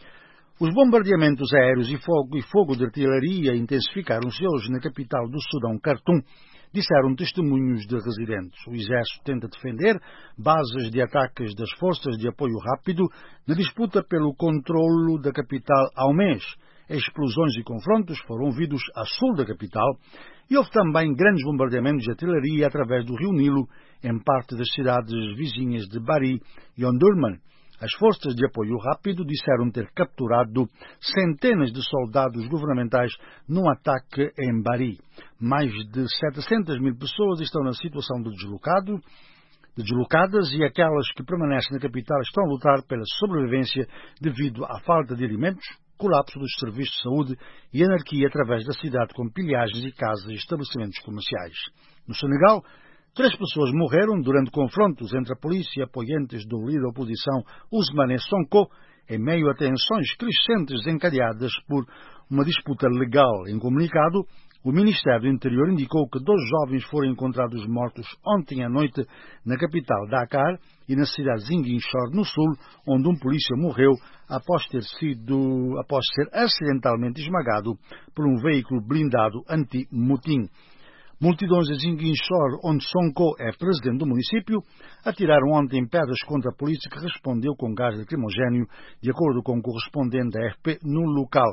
Speaker 1: Os bombardeamentos aéreos e fogo, e fogo de artilharia intensificaram-se hoje na capital do Sudão, Khartoum, disseram testemunhos de residentes. O exército tenta defender bases de ataques das forças de apoio rápido na disputa pelo controlo da capital há um mês. Explosões e confrontos foram ouvidos a sul da capital e houve também grandes bombardeamentos de artilharia através do rio Nilo em parte das cidades vizinhas de Bari e Omdurman. As forças de apoio rápido disseram ter capturado centenas de soldados governamentais num ataque em Bari. Mais de setecentas mil pessoas estão na situação de deslocado, de deslocadas e aquelas que permanecem na capital estão a lutar pela sobrevivência devido à falta de alimentos, colapso dos serviços de saúde e anarquia através da cidade com pilhagens e casas e estabelecimentos comerciais. No Senegal, três pessoas morreram durante confrontos entre a polícia e apoiantes do líder da oposição Ousmane Sonko, em meio a tensões crescentes desencadeadas por uma disputa legal. Em comunicado, o Ministério do Interior indicou que dois jovens foram encontrados mortos ontem à noite na capital Dakar e na cidade de Ziguinchor, no sul, onde um polícia morreu após ter sido, após ser acidentalmente esmagado por um veículo blindado anti-motim. Multidões de Ziguinchor, onde Sonko é presidente do município, atiraram ontem pedras contra a polícia que respondeu com gás lacrimogéneo, de acordo com o correspondente da A F P no local.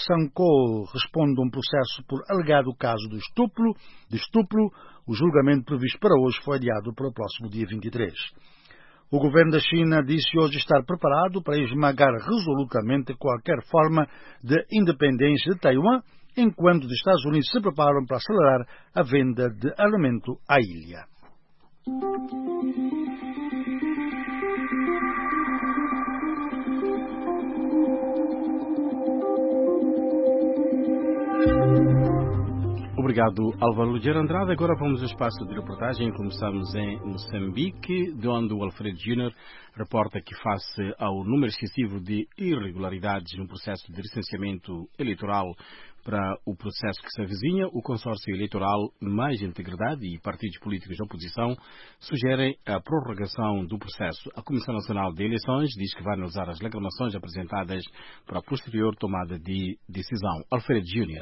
Speaker 1: Sonko responde a um processo por alegado caso de estupro. De estupro. O julgamento previsto para hoje foi adiado para o próximo dia vinte e três. O governo da China disse hoje estar preparado para esmagar resolutamente qualquer forma de independência de Taiwan, enquanto os Estados Unidos se preparam para acelerar a venda de armamento à ilha.
Speaker 20: Obrigado, Álvaro Ligeiro Andrade. Agora vamos ao espaço de reportagem. Começamos em Moçambique, de onde o Alfredo Júnior reporta que, face ao número excessivo de irregularidades no processo de recenseamento eleitoral para o processo que se avizinha, o consórcio eleitoral Mais Integridade e partidos políticos de oposição sugerem a prorrogação do processo. A Comissão Nacional de Eleições diz que vai analisar as reclamações apresentadas para a posterior tomada de decisão. Alfredo Júnior.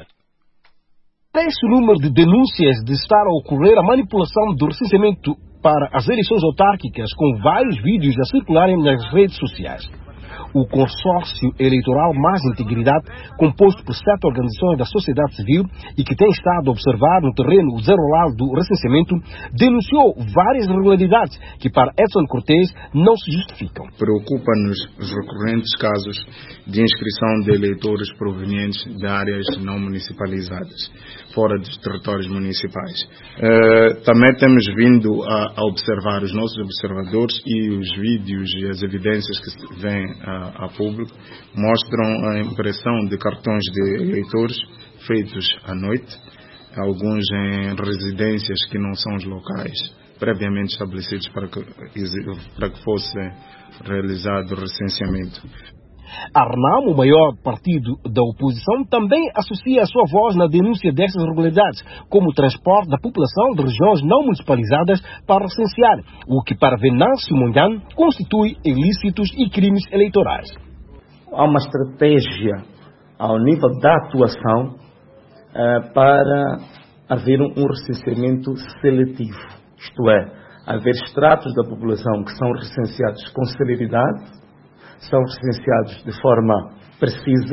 Speaker 6: Cresce o número de denúncias de estar a ocorrer a manipulação do recenseamento para as eleições autárquicas, com vários vídeos a circularem nas redes sociais. O consórcio eleitoral Mais Integridade, composto por sete organizações da sociedade civil e que tem estado a observar no terreno o desenrolar do recenseamento, denunciou várias irregularidades que, para Edson Cortés, não se justificam.
Speaker 7: Preocupa-nos os recorrentes casos de inscrição de eleitores provenientes de áreas não municipalizadas, fora dos territórios municipais. Uh, também temos vindo a, a observar, os nossos observadores e os vídeos e as evidências que vêm a, a público mostram a impressão de cartões de eleitores feitos à noite, alguns em residências que não são os locais previamente estabelecidos para que, para que fosse realizado o recenseamento.
Speaker 6: A RENAM, o maior partido da oposição, também associa a sua voz na denúncia destas irregularidades, como o transporte da população de regiões não municipalizadas para recensear, o que para Venâncio Mondlane constitui ilícitos e crimes eleitorais.
Speaker 9: Há uma estratégia ao nível da atuação uh, para haver um recenseamento seletivo, isto é, haver estratos da população que são recenseados com celeridade, são recenseados de forma precisa,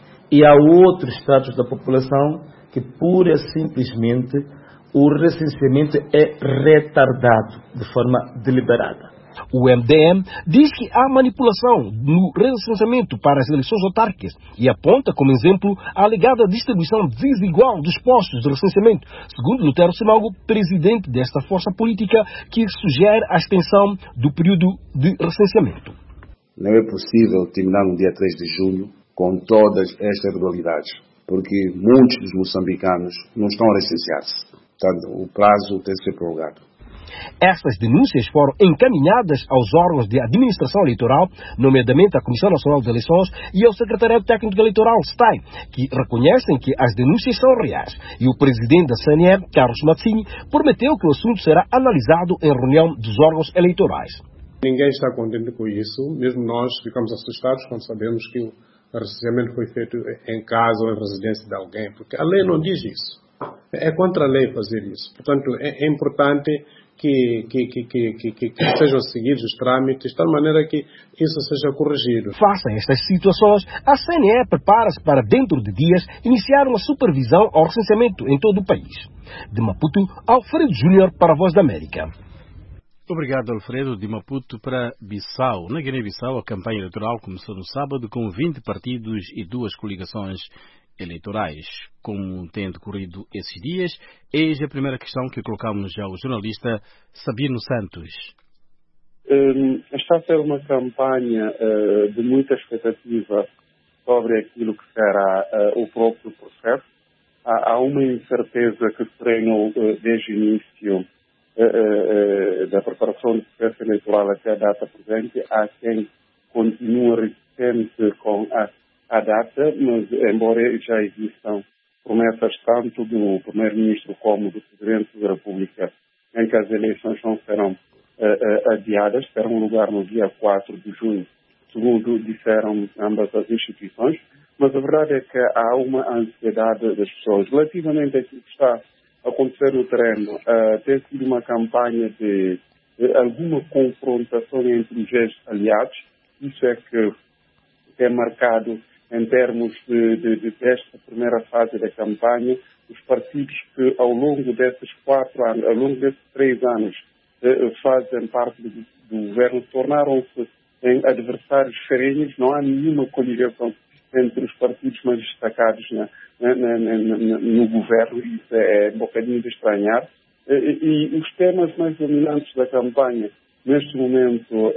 Speaker 9: e há outros estratos da população que pura e simplesmente o recenseamento é retardado de forma deliberada.
Speaker 6: O M D M diz que há manipulação no recenseamento para as eleições autárquicas e aponta como exemplo a alegada distribuição desigual dos postos de recenseamento, segundo Lutero Simango, presidente desta força política, que sugere a extensão do período de recenseamento.
Speaker 24: Não é possível terminar no dia três de junho com todas estas irregularidades, porque muitos dos moçambicanos não estão a recensear-se. Portanto, o prazo tem de ser prorrogado.
Speaker 6: Estas denúncias foram encaminhadas aos órgãos de administração eleitoral, nomeadamente à Comissão Nacional de Eleições e ao Secretariado Técnico Eleitoral, S T A I, que reconhecem que as denúncias são reais. E o presidente da C N E, Carlos Mazzini, prometeu que o assunto será analisado em reunião dos órgãos eleitorais.
Speaker 25: Ninguém está contente com isso, mesmo nós ficamos assustados quando sabemos que o recenseamento foi feito em casa ou em residência de alguém, porque a lei não diz isso. É contra a lei fazer isso. Portanto, é, é importante que, que, que, que, que, que sejam seguidos os trâmites de tal maneira que isso seja corrigido.
Speaker 6: Face a estas situações, a C N E prepara-se para, dentro de dias, iniciar uma supervisão ao recenseamento em todo o país. De Maputo, Alfredo Júnior para a Voz da América.
Speaker 20: Obrigado, Alfredo. De Maputo para Bissau. Na Guiné-Bissau, a campanha eleitoral começou no sábado com vinte partidos e duas coligações eleitorais. Como tem decorrido esses dias, eis a primeira questão que colocamos ao jornalista Sabino Santos.
Speaker 26: Um, está a ser uma campanha uh, de muita expectativa sobre aquilo que será uh, o próprio processo. Há, há uma incerteza que se treinou uh, desde o início uh, uh, da preparação do processo eleitoral até a data presente. Há quem continua resistente com a a data, mas embora já existam promessas tanto do Primeiro-Ministro como do Presidente da República em que as eleições não serão uh, uh, adiadas, terão lugar no dia quatro de junho, segundo disseram ambas as instituições, mas a verdade é que há uma ansiedade das pessoas. Relativamente àquilo que está a acontecer no terreno, uh, tem sido uma campanha de, de alguma confrontação entre os aliados, isso é que é marcado em termos de, de, de, desta primeira fase da campanha, os partidos que ao longo desses quatro anos, ao longo desses três anos, eh, fazem parte do, do governo tornaram-se em adversários ferrenhos, não há nenhuma coligação entre os partidos mais destacados na, na, na, na, no governo, isso é um bocadinho de estranhar. E, e os temas mais dominantes da campanha, neste momento,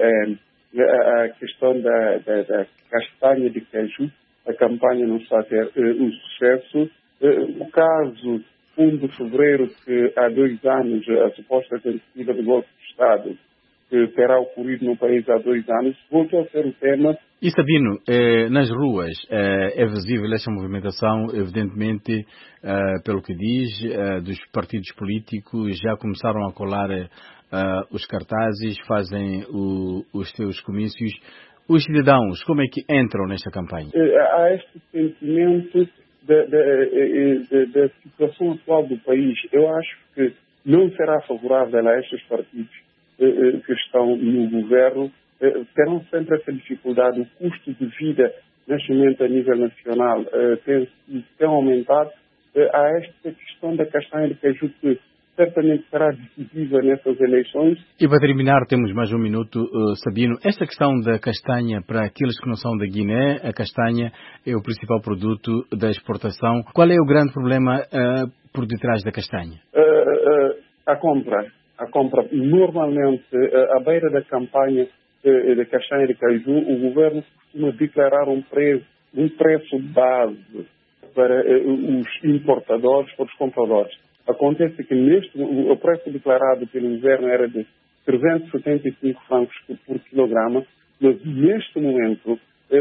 Speaker 26: é a questão da, da, da castanha de caju. A campanha não está a ter uh, um sucesso. Uh, o caso fundo de fevereiro, que há dois anos, a suposta tentativa de golpe de Estado, que terá ocorrido no país há dois anos, voltou a ser o tema.
Speaker 20: E Sabino, eh, nas ruas eh, é visível esta movimentação, evidentemente, eh, pelo que diz, eh, dos partidos políticos, já começaram a colar eh, os cartazes, fazem o, os seus comícios. Os cidadãos, como é que entram nesta campanha?
Speaker 26: Há este sentimento da, da, da, da situação atual do país. Eu acho que não será favorável a estes partidos que estão no governo, terão sempre essa dificuldade. O custo de vida, neste momento, a nível nacional, tem, tem aumentado. Há esta questão da castanha de caju, que certamente será decisiva nessas eleições.
Speaker 20: E para terminar, temos mais um minuto, Sabino. Esta questão da castanha, para aqueles que não são da Guiné, a castanha é o principal produto da exportação. Qual é o grande problema uh, por detrás da castanha?
Speaker 26: Uh, uh, a compra. A compra. Normalmente, uh, à beira da campanha uh, da castanha de caju, o governo costuma declarar um preço, um preço base para uh, os importadores, para os compradores. Acontece que neste, o preço declarado pelo governo era de trezentos e setenta e cinco francos por quilograma, mas neste momento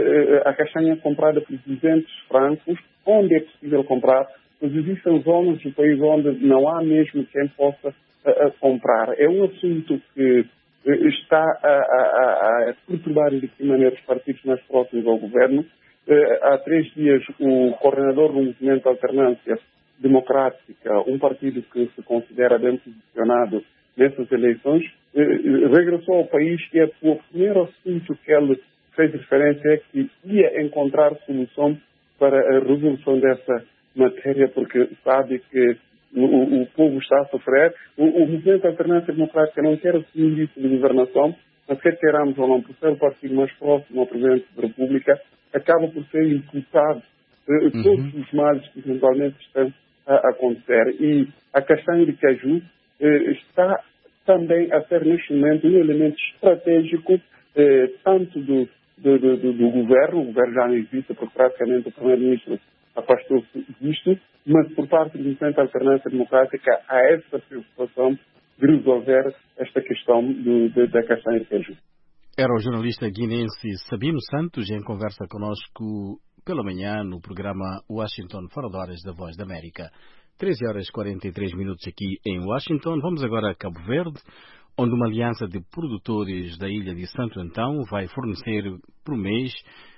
Speaker 26: a castanha é comprada por duzentos francos, onde é possível comprar, mas existem zonas do país onde não há mesmo quem possa a, a comprar. É um assunto que está a, a, a perturbar de que maneira os partidos mais próximos ao governo. Há três dias o coordenador do Movimento Alternância Democrática, um partido que se considera bem posicionado nessas eleições, regressou ao país e o primeiro assunto que ele fez referência é que ia encontrar solução para a resolução dessa matéria, porque sabe que o, o povo está a sofrer. O, o Movimento Alternância Democrática não quer assumir isso de governação, mas quer queiramos ou não, por ser o partido mais próximo ao Presidente da República, acaba por ser imputado uh, todos os males que eventualmente estão a acontecer. E a castanha de caju eh, está também a ser, neste momento, um elemento estratégico eh, tanto do, do, do, do governo, o governo já não existe, porque praticamente o primeiro-ministro afastou-se disto, mas por parte do Movimento Alternância Democrática há essa preocupação de resolver esta questão do, de, da castanha de caju.
Speaker 20: Era o jornalista guinense Sabino Santos em conversa conosco pela manhã no programa Washington Fora de Horas da Voz da América. treze horas e quarenta e três minutos aqui em Washington. Vamos agora a Cabo Verde, onde uma aliança de produtores da ilha de Santo Antão vai fornecer por mês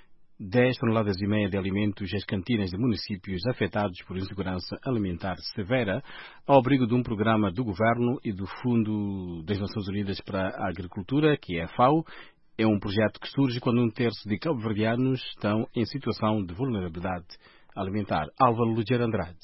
Speaker 20: dez toneladas e meia de alimentos às cantinas de municípios afetados por insegurança alimentar severa, ao abrigo de um programa do Governo e do Fundo das Nações Unidas para a Agricultura, que é a FAO. É um projeto que surge quando um terço de cabo-verdianos estão em situação de vulnerabilidade alimentar. Álvaro Luger Andrade.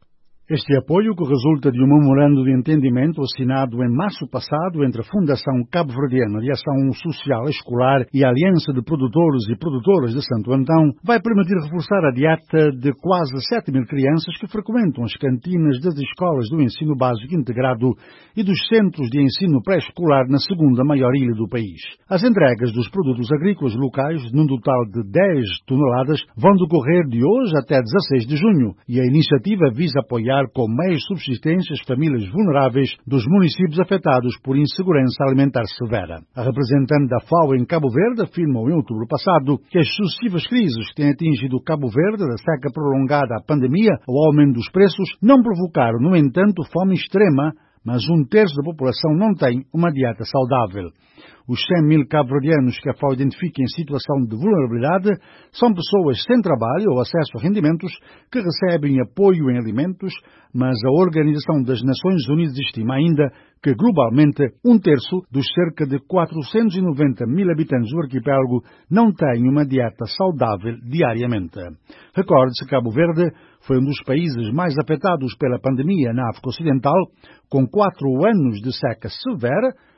Speaker 1: Este apoio, que resulta de um memorando de entendimento assinado em março passado entre a Fundação Cabo-Verdiana de Ação Social Escolar e a Aliança de Produtores e Produtoras de Santo Antão, vai permitir reforçar a dieta de quase sete mil crianças que frequentam as cantinas das escolas do ensino básico integrado e dos centros de ensino pré-escolar na segunda maior ilha do país. As entregas dos produtos agrícolas locais, num total de dez toneladas, vão decorrer de hoje até dezasseis de junho, e a iniciativa visa apoiar com meios de subsistência as famílias vulneráveis dos municípios afetados por insegurança alimentar severa. A representante da FAO em Cabo Verde afirmou em outubro passado que as sucessivas crises que têm atingido Cabo Verde, da seca prolongada à pandemia ao aumento dos preços, não provocaram, no entanto, fome extrema, mas um terço da população não tem uma dieta saudável. Os cem mil cabo-verdianos que a FAO identifica em situação de vulnerabilidade são pessoas sem trabalho ou acesso a rendimentos que recebem apoio em alimentos, mas a Organização das Nações Unidas estima ainda que, globalmente, um terço dos cerca de quatrocentos e noventa mil habitantes do arquipélago não têm uma dieta saudável diariamente. Recorde-se que Cabo Verde foi um dos países mais afetados pela pandemia na África Ocidental, com quatro anos de seca severa,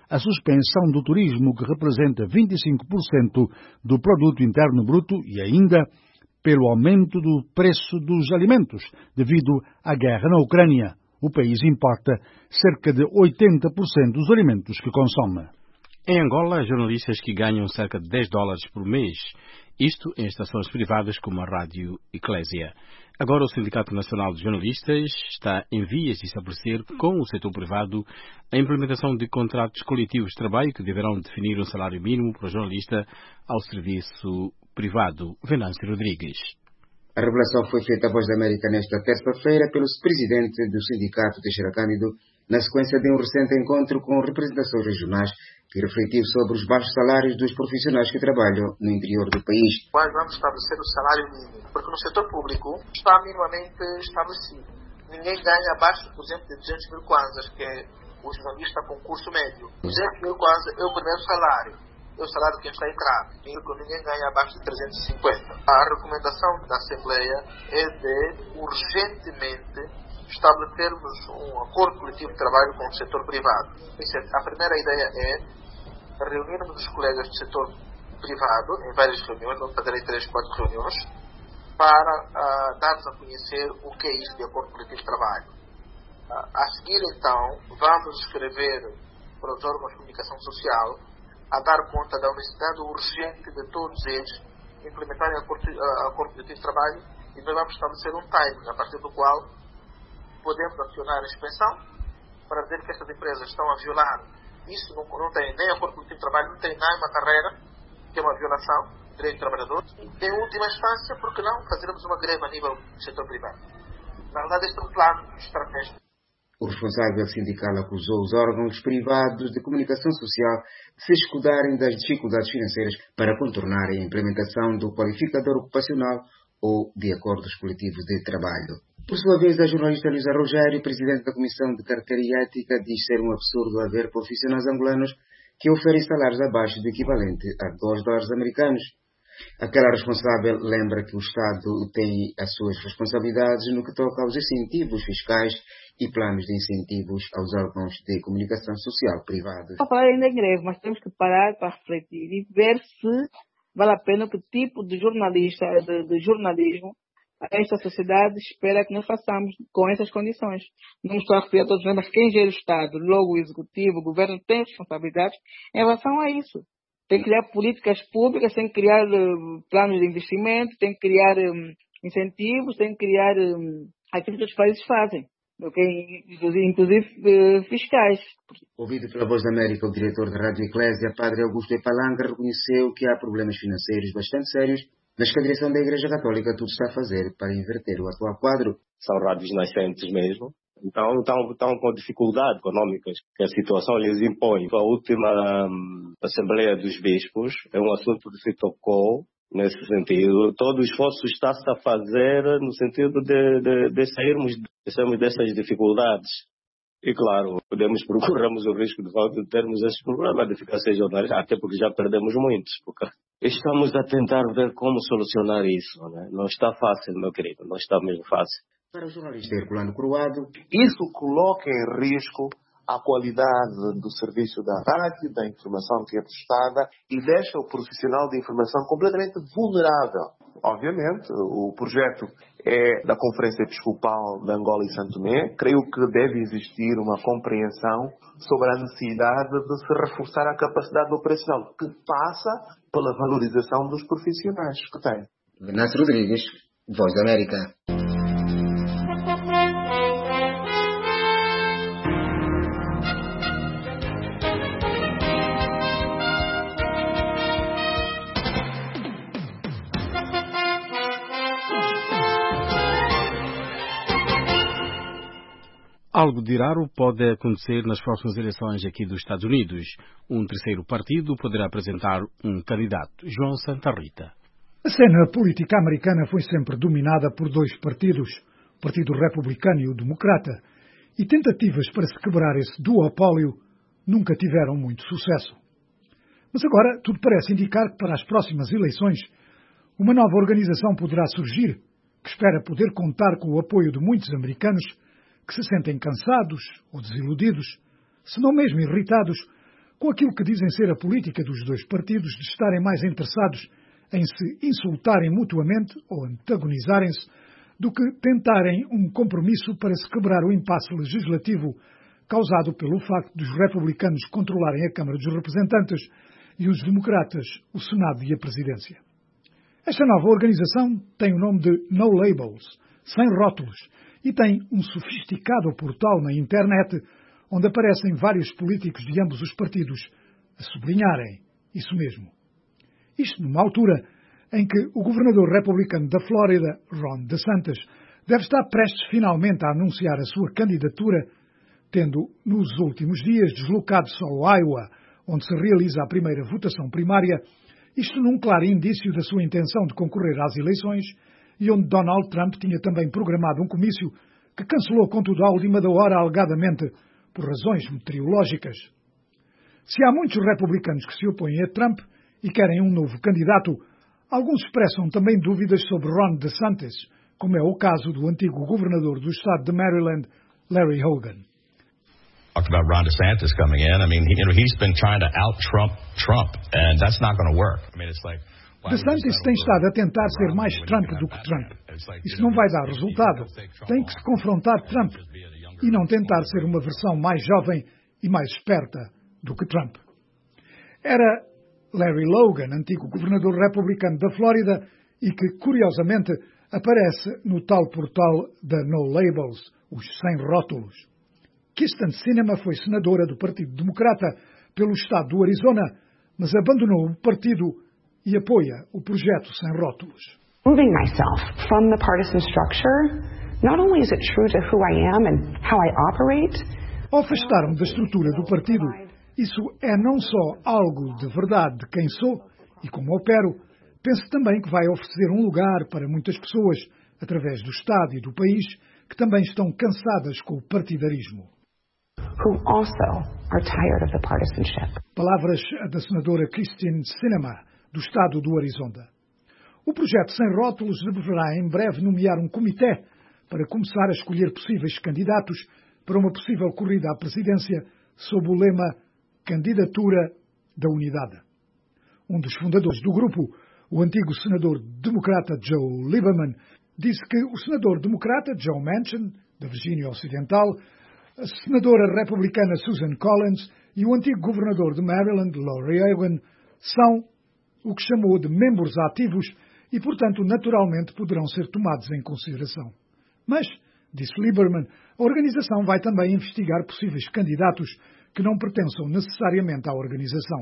Speaker 1: a suspensão do turismo, que representa vinte e cinco por cento do produto interno bruto, e ainda pelo aumento do preço dos alimentos devido à guerra na Ucrânia. O país importa cerca de oitenta por cento dos alimentos que consome.
Speaker 20: Em Angola, há jornalistas que ganham cerca de dez dólares por mês, isto em estações privadas como a Rádio Eclésia. Agora o Sindicato Nacional de Jornalistas está em vias de estabelecer com o setor privado a implementação de contratos coletivos de trabalho que deverão definir um salário mínimo para o jornalista ao serviço privado. Venâncio Rodrigues.
Speaker 21: A revelação foi feita à Voz da América nesta terça-feira pelo presidente do Sindicato, Teixeira Cândido, na sequência de um recente encontro com representações regionais que refletiu sobre os baixos salários dos profissionais que trabalham no interior do país.
Speaker 22: Nós vamos estabelecer o salário mínimo, porque no setor público está minimamente estabelecido. Ninguém ganha abaixo, por exemplo, de duzentos mil kwanzas, que é o jornalista concurso médio. duzentos mil kwanzas é o primeiro salário. É o salário de quem está entrado. Ninguém ganha abaixo de trezentos e cinquenta. A recomendação da Assembleia é de, urgentemente, estabelecermos um acordo coletivo de trabalho com o setor privado. A primeira ideia é reunirmos os colegas do setor privado em várias reuniões, vamos fazer aí três, quatro reuniões, para uh, darmos a conhecer o que é isso de acordo coletivo de trabalho. Uh, a seguir, então, vamos escrever para os órgãos de comunicação social a dar conta da necessidade urgente de todos eles implementarem a acordo, a acordo coletivo de trabalho, e nós vamos estabelecer um timing a partir do qual podemos acionar a inspeção para dizer que estas empresas estão a violar. Isso não, não tem nem acordo coletivo de trabalho, não tem nem uma carreira, que é uma violação do direito do trabalhador. Em última instância, por que não fazermos uma greve a nível do setor privado? Na verdade, este é um plano estratégico.
Speaker 21: O responsável sindical acusou os órgãos privados de comunicação social de se escudarem das dificuldades financeiras para contornarem a implementação do qualificador ocupacional ou de acordos coletivos de trabalho. Por sua vez, a jornalista Luísa Rogério, presidente da Comissão de Carteira e Ética, diz ser um absurdo haver profissionais angolanos que oferem salários abaixo do equivalente a dois dólares americanos. Aquela responsável lembra que o Estado tem as suas responsabilidades no que toca aos incentivos fiscais e planos de incentivos aos órgãos de comunicação social privados.
Speaker 23: Vou falar ainda em greve, mas temos que parar para refletir e ver se vale a pena, que tipo de jornalista, de, de jornalismo, esta sociedade espera que nós façamos com essas condições. Não estou a referir a todos, mas quem gera o Estado, logo o Executivo, o Governo, tem responsabilidades em relação a isso. Tem que criar políticas públicas, tem que criar uh, planos de investimento, tem que criar um, incentivos, tem que criar um, aquilo que os países fazem. Okay? Inclusive uh, fiscais.
Speaker 21: Ouvido pela Voz da América, o diretor da Rádio Eclésia, Padre Augusto Epalanga, reconheceu que há problemas financeiros bastante sérios, mas que a direção da Igreja Católica tudo está a fazer para inverter o atual quadro.
Speaker 5: São rádios nascentes mesmo, então estão, estão com dificuldades econômicas que a situação lhes impõe. A última um, Assembleia dos Bispos é um assunto que se tocou nesse sentido. Todo o esforço está-se a fazer no sentido de, de, de, sairmos, de sairmos dessas dificuldades. E claro, podemos procurarmos o risco de volta de termos esses problemas de ficar sem jornalistas, até porque já perdemos muitos. Porque estamos a tentar ver como solucionar isso, né? Não está fácil, meu querido, não está mesmo fácil.
Speaker 21: Para o jornalista Herculano Croado,
Speaker 4: isso coloca em risco a qualidade do serviço da rádio, da informação que é prestada, e deixa o profissional de informação completamente vulnerável. Obviamente, o projeto é da Conferência Episcopal de Angola e Santo Tomé. Creio que deve existir uma compreensão sobre a necessidade de se reforçar a capacidade operacional, que passa pela valorização dos profissionais que tem.
Speaker 21: Venâncio Rodrigues, Voz da América.
Speaker 20: Algo de raro pode acontecer nas próximas eleições aqui dos Estados Unidos. Um terceiro partido poderá apresentar um candidato, João Santa Rita.
Speaker 2: A cena política americana foi sempre dominada por dois partidos, o Partido Republicano e o Democrata, e tentativas para se quebrar esse duopólio nunca tiveram muito sucesso. Mas agora tudo parece indicar que para as próximas eleições uma nova organização poderá surgir, que espera poder contar com o apoio de muitos americanos que se sentem cansados ou desiludidos, se não mesmo irritados, com aquilo que dizem ser a política dos dois partidos de estarem mais interessados em se insultarem mutuamente ou antagonizarem-se do que tentarem um compromisso para se quebrar o impasse legislativo causado pelo facto dos republicanos controlarem a Câmara dos Representantes e os democratas o Senado e a Presidência. Esta nova organização tem o nome de No Labels, sem rótulos, e tem um sofisticado portal na internet onde aparecem vários políticos de ambos os partidos a sublinharem isso mesmo. Isto numa altura em que o governador republicano da Flórida, Ron DeSantis, deve estar prestes finalmente a anunciar a sua candidatura, tendo nos últimos dias deslocado-se ao Iowa, onde se realiza a primeira votação primária, isto num claro indício da sua intenção de concorrer às eleições e onde Donald Trump tinha também programado um comício que cancelou, contudo, à última da hora, alegadamente por razões meteorológicas. Se há muitos republicanos que se opõem a Trump e querem um novo candidato, alguns expressam também dúvidas sobre Ron DeSantis, como é o caso do antigo governador do estado de Maryland, Larry Hogan.
Speaker 3: Talked about Ron DeSantis coming in. I mean, he, you know, he's been trying to out-Trump Trump, and that's not going to work. I mean, it's like
Speaker 2: DeSantis tem estado a tentar ser mais Trump do que Trump. Isso não vai dar resultado. Tem que se confrontar Trump e não tentar ser uma versão mais jovem e mais esperta do que Trump. Era Larry Logan, antigo governador republicano da Flórida, e que, curiosamente, aparece no tal portal da No Labels, os sem rótulos. Kyrsten Sinema foi senadora do Partido Democrata pelo estado do Arizona, mas abandonou o partido e apoia o projeto sem rótulos.
Speaker 8: Moving myself from the partisan structure, not only is it true to who I am and how I operate,
Speaker 2: ao afastar-me da estrutura do partido, isso é não só algo de verdade de quem sou e como opero, penso também que vai oferecer um lugar para muitas pessoas, através do Estado e do país, que também estão cansadas com o partidarismo.
Speaker 8: Who also are tired of the partisanship.
Speaker 2: Palavras da senadora Kyrsten Sinema, do estado do Arizona. O projeto Sem Rótulos deverá em breve nomear um comitê para começar a escolher possíveis candidatos para uma possível corrida à presidência sob o lema Candidatura da Unidade. Um dos fundadores do grupo, o antigo senador democrata Joe Lieberman, disse que o senador democrata Joe Manchin, da Virgínia Ocidental, a senadora republicana Susan Collins e o antigo governador de Maryland, Larry Hogan, são o que chamou de membros ativos e, portanto, naturalmente poderão ser tomados em consideração. Mas, disse Lieberman, a organização vai também investigar possíveis candidatos que não pertençam necessariamente à organização.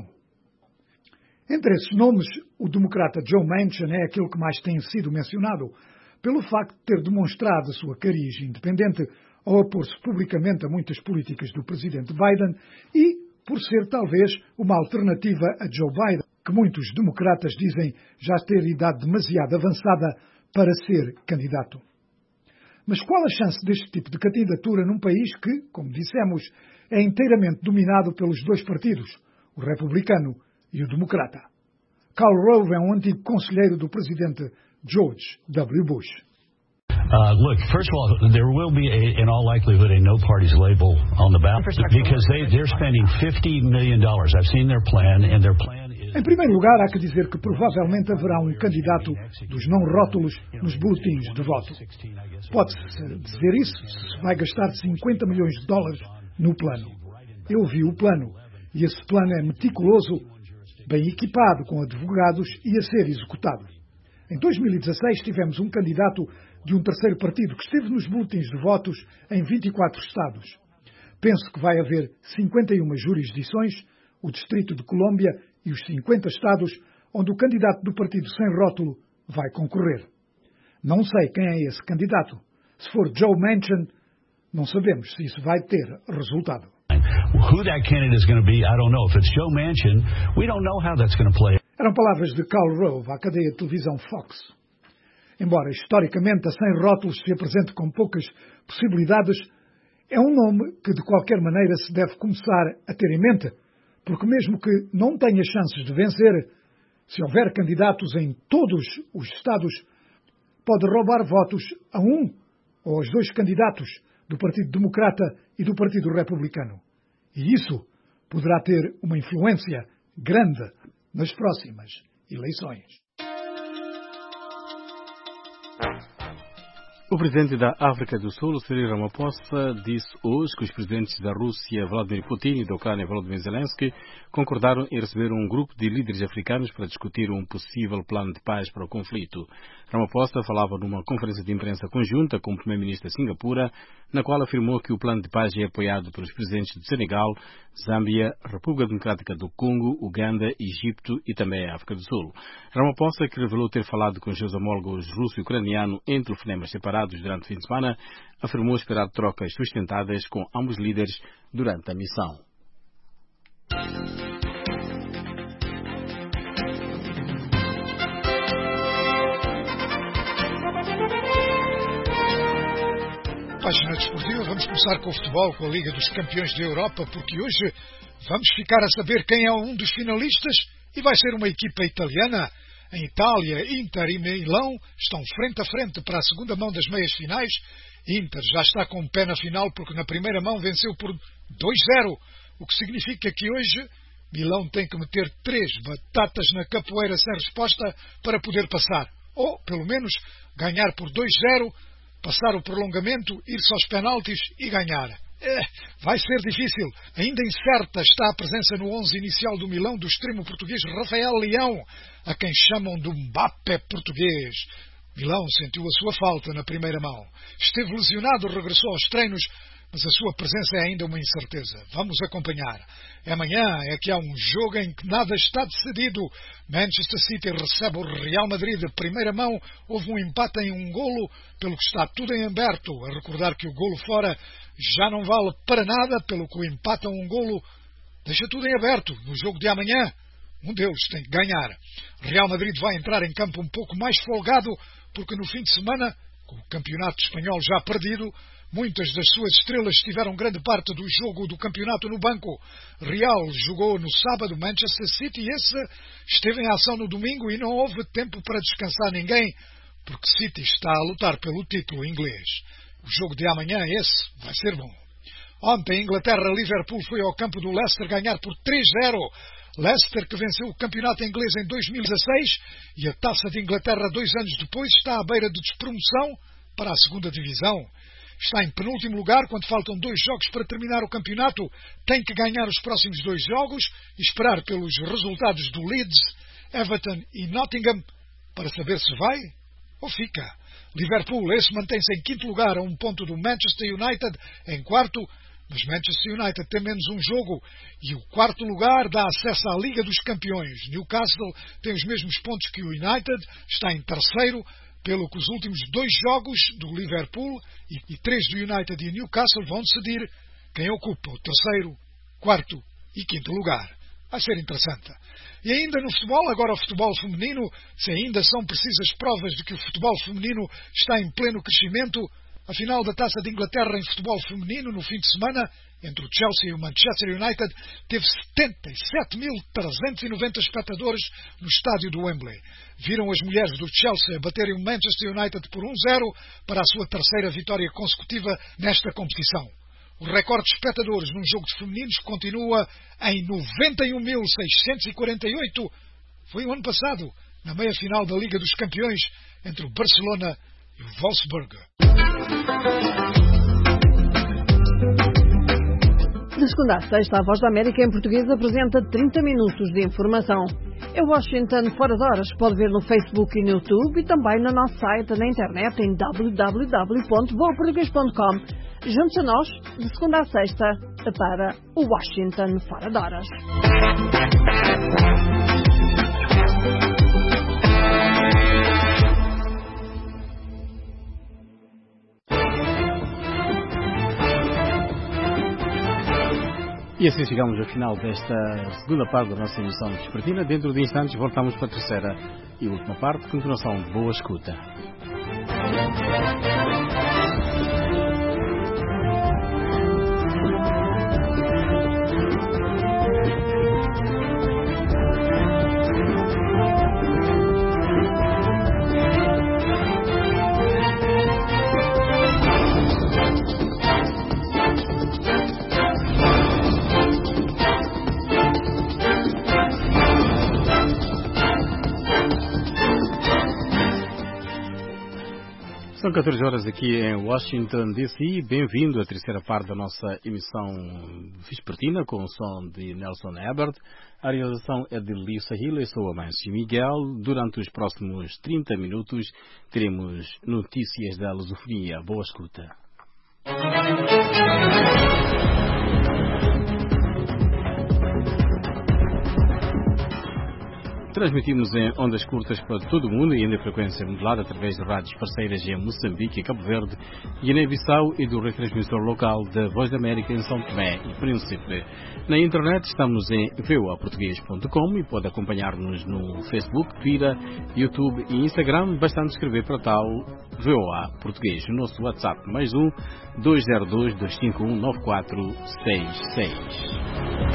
Speaker 2: Entre esses nomes, o democrata Joe Manchin é aquele que mais tem sido mencionado, pelo facto de ter demonstrado a sua cariz independente ao opor-se publicamente a muitas políticas do presidente Biden e por ser talvez uma alternativa a Joe Biden, que muitos democratas dizem já ter idade demasiado avançada para ser candidato. Mas qual a chance deste tipo de candidatura num país que, como dissemos, é inteiramente dominado pelos dois partidos, o republicano e o democrata? Karl Rove é um antigo conselheiro do presidente George W. Bush.
Speaker 10: Uh, look, first of all, there will be, a, in all likelihood, a no parties label on the ballot because they, they're spending fifty million dollars. I've seen their plan, and their plan is...
Speaker 2: Em primeiro lugar, há que dizer que provavelmente haverá um candidato dos não rótulos nos boletins de voto. Pode-se dizer isso se se vai gastar cinquenta milhões de dólares no plano. Eu vi o plano, e esse plano é meticuloso, bem equipado com advogados e a ser executado. Em dois mil e dezasseis tivemos um candidato de um terceiro partido que esteve nos boletins de votos em vinte e quatro estados. Penso que vai haver cinquenta e uma jurisdições, o Distrito de Colômbia e os cinquenta estados, onde o candidato do partido sem rótulo vai concorrer. Não sei quem é esse candidato. Se for Joe Manchin, não sabemos se isso vai ter resultado.
Speaker 10: Who that candidate is going to be, I don't know. If it's Joe Manchin, we don't know how that's going to play.
Speaker 2: Eram palavras de Karl Rove à cadeia de televisão Fox. Embora historicamente a Sem Rótulos se apresente com poucas possibilidades, é um nome que de qualquer maneira se deve começar a ter em mente, porque mesmo que não tenha chances de vencer, se houver candidatos em todos os estados, pode roubar votos a um ou aos dois candidatos do Partido Democrata e do Partido Republicano. E isso poderá ter uma influência grande nas próximas eleições.
Speaker 20: O presidente da África do Sul, Cyril Ramaphosa, disse hoje que os presidentes da Rússia, Vladimir Putin, e da Ucrânia, Volodymyr Zelensky, concordaram em receber um grupo de líderes africanos para discutir um possível plano de paz para o conflito. Ramaphosa falava numa conferência de imprensa conjunta com o primeiro-ministro da Singapura, na qual afirmou que o plano de paz é apoiado pelos presidentes de Senegal, Zâmbia, República Democrática do Congo, Uganda, Egito e também a África do Sul. Ramaphosa, que revelou ter falado com os seus homólogos russo e ucraniano em telefonemas separados durante o fim de semana, afirmou esperar trocas sustentadas com ambos líderes durante a missão.
Speaker 2: Página desportiva, vamos começar com o futebol, com a Liga dos Campeões da Europa, porque hoje vamos ficar a saber quem é um dos finalistas e vai ser uma equipa italiana. Em Itália, Inter e Milão estão frente a frente para a segunda mão das meias finais. Inter já está com o pé na final porque na primeira mão venceu por dois zero, o que significa que hoje Milão tem que meter três batatas na capoeira sem resposta para poder passar, ou pelo menos ganhar por dois zero, passar o prolongamento, ir-se aos penaltis e ganhar. É, vai ser difícil. Ainda incerta está a presença no onze inicial do Milão do extremo português Rafael Leão, a quem chamam de Mbappé português. Milão sentiu a sua falta na primeira mão. Esteve lesionado, regressou aos treinos, mas a sua presença é ainda uma incerteza. Vamos acompanhar. Amanhã é que há um jogo em que nada está decidido. Manchester City recebe o Real Madrid de primeira mão. Houve um empate em um golo, pelo que está tudo em aberto. A recordar que o golo fora já não vale para nada, pelo que o empate a um golo deixa tudo em aberto. No jogo de amanhã, um deles tem que ganhar. Real Madrid vai entrar em campo um pouco mais folgado, porque no fim de semana, com o campeonato espanhol já perdido, muitas das suas estrelas tiveram grande parte do jogo do campeonato no banco. Real jogou no sábado, Manchester City, e esse esteve em ação no domingo e não houve tempo para descansar ninguém, porque City está a lutar pelo título inglês. O jogo de amanhã, esse, vai ser bom. Ontem, Inglaterra-Liverpool foi ao campo do Leicester ganhar por três zero. Leicester, que venceu o campeonato inglês em dois mil e dezasseis e a Taça de Inglaterra dois anos depois, está à beira de despromoção para a segunda divisão. Está em penúltimo lugar quando faltam dois jogos para terminar o campeonato. Tem que ganhar os próximos dois jogos e esperar pelos resultados do Leeds, Everton e Nottingham para saber se vai ou fica. Liverpool, esse mantém-se em quinto lugar a um ponto do Manchester United em quarto, mas Manchester United tem menos um jogo e o quarto lugar dá acesso à Liga dos Campeões. Newcastle tem os mesmos pontos que o United, está em terceiro, pelo que os últimos dois jogos do Liverpool e, e três do United e Newcastle vão decidir quem ocupa o terceiro, quarto e quinto lugar. Vai ser interessante. E ainda no futebol, agora o futebol feminino, se ainda são precisas provas de que o futebol feminino está em pleno crescimento, a final da Taça de Inglaterra em futebol feminino no fim de semana, entre o Chelsea e o Manchester United, teve setenta e sete mil trezentos e noventa espectadores no estádio do Wembley. Viram as mulheres do Chelsea baterem o Manchester United por um zero para a sua terceira vitória consecutiva nesta competição. O recorde de espectadores num jogo de femininos continua em noventa e um mil seiscentos e quarenta e oito. Foi o ano passado, na meia-final da Liga dos Campeões, entre o Barcelona e o Wolfsburg.
Speaker 11: De segunda a sexta, a Voz da América em português apresenta trinta minutos de informação. É Washington fora de horas. Pode ver no Facebook e no YouTube e também no nosso site na internet em w w w ponto voa português ponto com. Junte-se a nós de segunda a sexta para o Washington fora de horas.
Speaker 20: E assim chegamos ao final desta segunda parte da nossa emissão desportiva. Dentro de instantes voltamos para a terceira e última parte. Continuação de boa escuta. São catorze horas aqui em Washington, D C. Bem-vindo à terceira parte da nossa emissão vespertina com o som de Nelson Ebert. A realização é de Lisa Hill e sou a Mâncio Miguel. Durante os próximos trinta minutos teremos notícias da lusofonia. Boa escuta. Transmitimos em ondas curtas para todo o mundo e em frequência modulada através de rádios parceiras em Moçambique e Cabo Verde, Guiné-Bissau e do retransmissor local da Voz da América em São Tomé e Príncipe. Na internet estamos em v o a português ponto com e pode acompanhar-nos no Facebook, Twitter, YouTube e Instagram, bastante escrever para tal V O A Português. O nosso WhatsApp mais um dois zero dois, dois cinco um, nove quatro seis seis.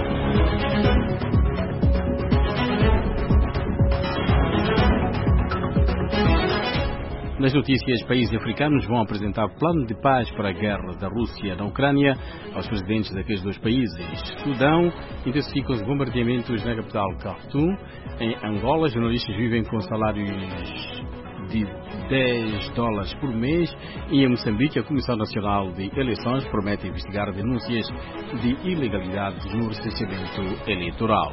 Speaker 20: Nas notícias, países africanos vão apresentar plano de paz para a guerra da Rússia na Ucrânia aos presidentes daqueles dois países. Sudão intensifica os bombardeamentos na capital Khartoum. Em Angola, jornalistas vivem com salários de dez dólares por mês. E em Moçambique, a Comissão Nacional de Eleições promete investigar denúncias de ilegalidades no recenseamento eleitoral.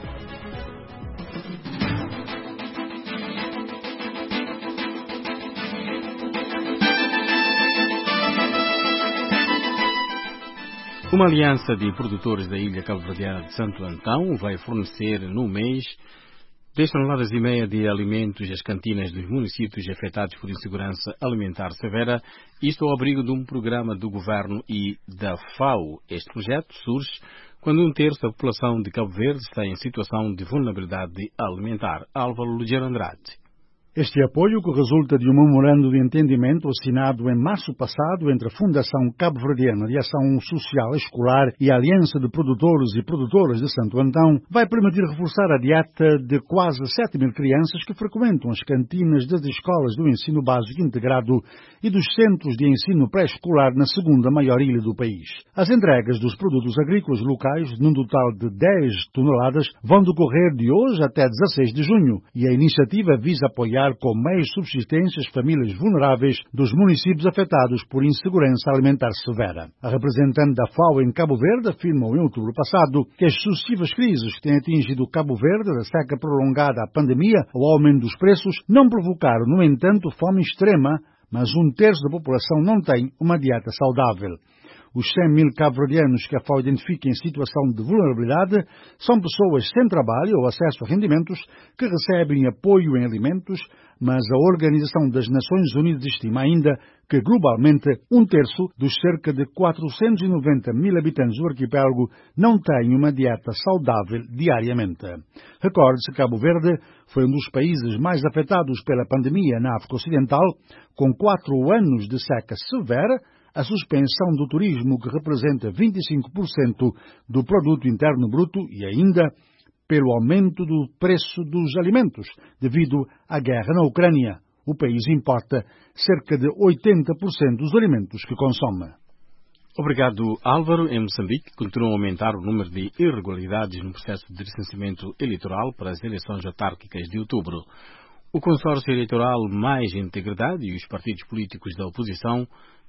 Speaker 20: Uma aliança de produtores da ilha cabo-verdiana de Santo Antão vai fornecer no mês dez toneladas e meia de alimentos às cantinas dos municípios afetados por insegurança alimentar severa, isto ao abrigo de um programa do Governo e da FAO. Este projeto surge quando um terço da população de Cabo Verde está em situação de vulnerabilidade alimentar. Álvaro Lugero Andrade.
Speaker 1: Este apoio, que resulta de um memorando de entendimento assinado em março passado entre a Fundação Cabo-Verdiana de Ação Social Escolar e a Aliança de Produtores e Produtoras de Santo Antão, vai permitir reforçar a dieta de quase sete mil crianças que frequentam as cantinas das escolas do ensino básico integrado e dos centros de ensino pré-escolar na segunda maior ilha do país. As entregas dos produtos agrícolas locais, num total de dez toneladas, vão decorrer de hoje até dezasseis de junho e a iniciativa visa apoiar com meios de subsistência as famílias vulneráveis dos municípios afetados por insegurança alimentar severa. A representante da FAO em Cabo Verde afirmou em outubro passado que as sucessivas crises que têm atingido Cabo Verde, da seca prolongada à pandemia ao aumento dos preços, não provocaram, no entanto, fome extrema, mas um terço da população não tem uma dieta saudável. Os cem mil cabo-verdianos que a FAO identifica em situação de vulnerabilidade são pessoas sem trabalho ou acesso a rendimentos que recebem apoio em alimentos, mas a Organização das Nações Unidas estima ainda que, globalmente, um terço dos cerca de quatrocentos e noventa mil habitantes do arquipélago não têm uma dieta saudável diariamente. Recorde-se que Cabo Verde foi um dos países mais afetados pela pandemia na África Ocidental, com quatro anos de seca severa, a suspensão do turismo, que representa vinte e cinco por cento do produto interno bruto, e ainda pelo aumento do preço dos alimentos devido à guerra na Ucrânia. O país importa cerca de oitenta por cento dos alimentos que consome.
Speaker 20: Obrigado, Álvaro. Em Moçambique, continua a aumentar o número de irregularidades no processo de licenciamento eleitoral para as eleições autárquicas de outubro. O consórcio eleitoral Mais Integridade e os partidos políticos da oposição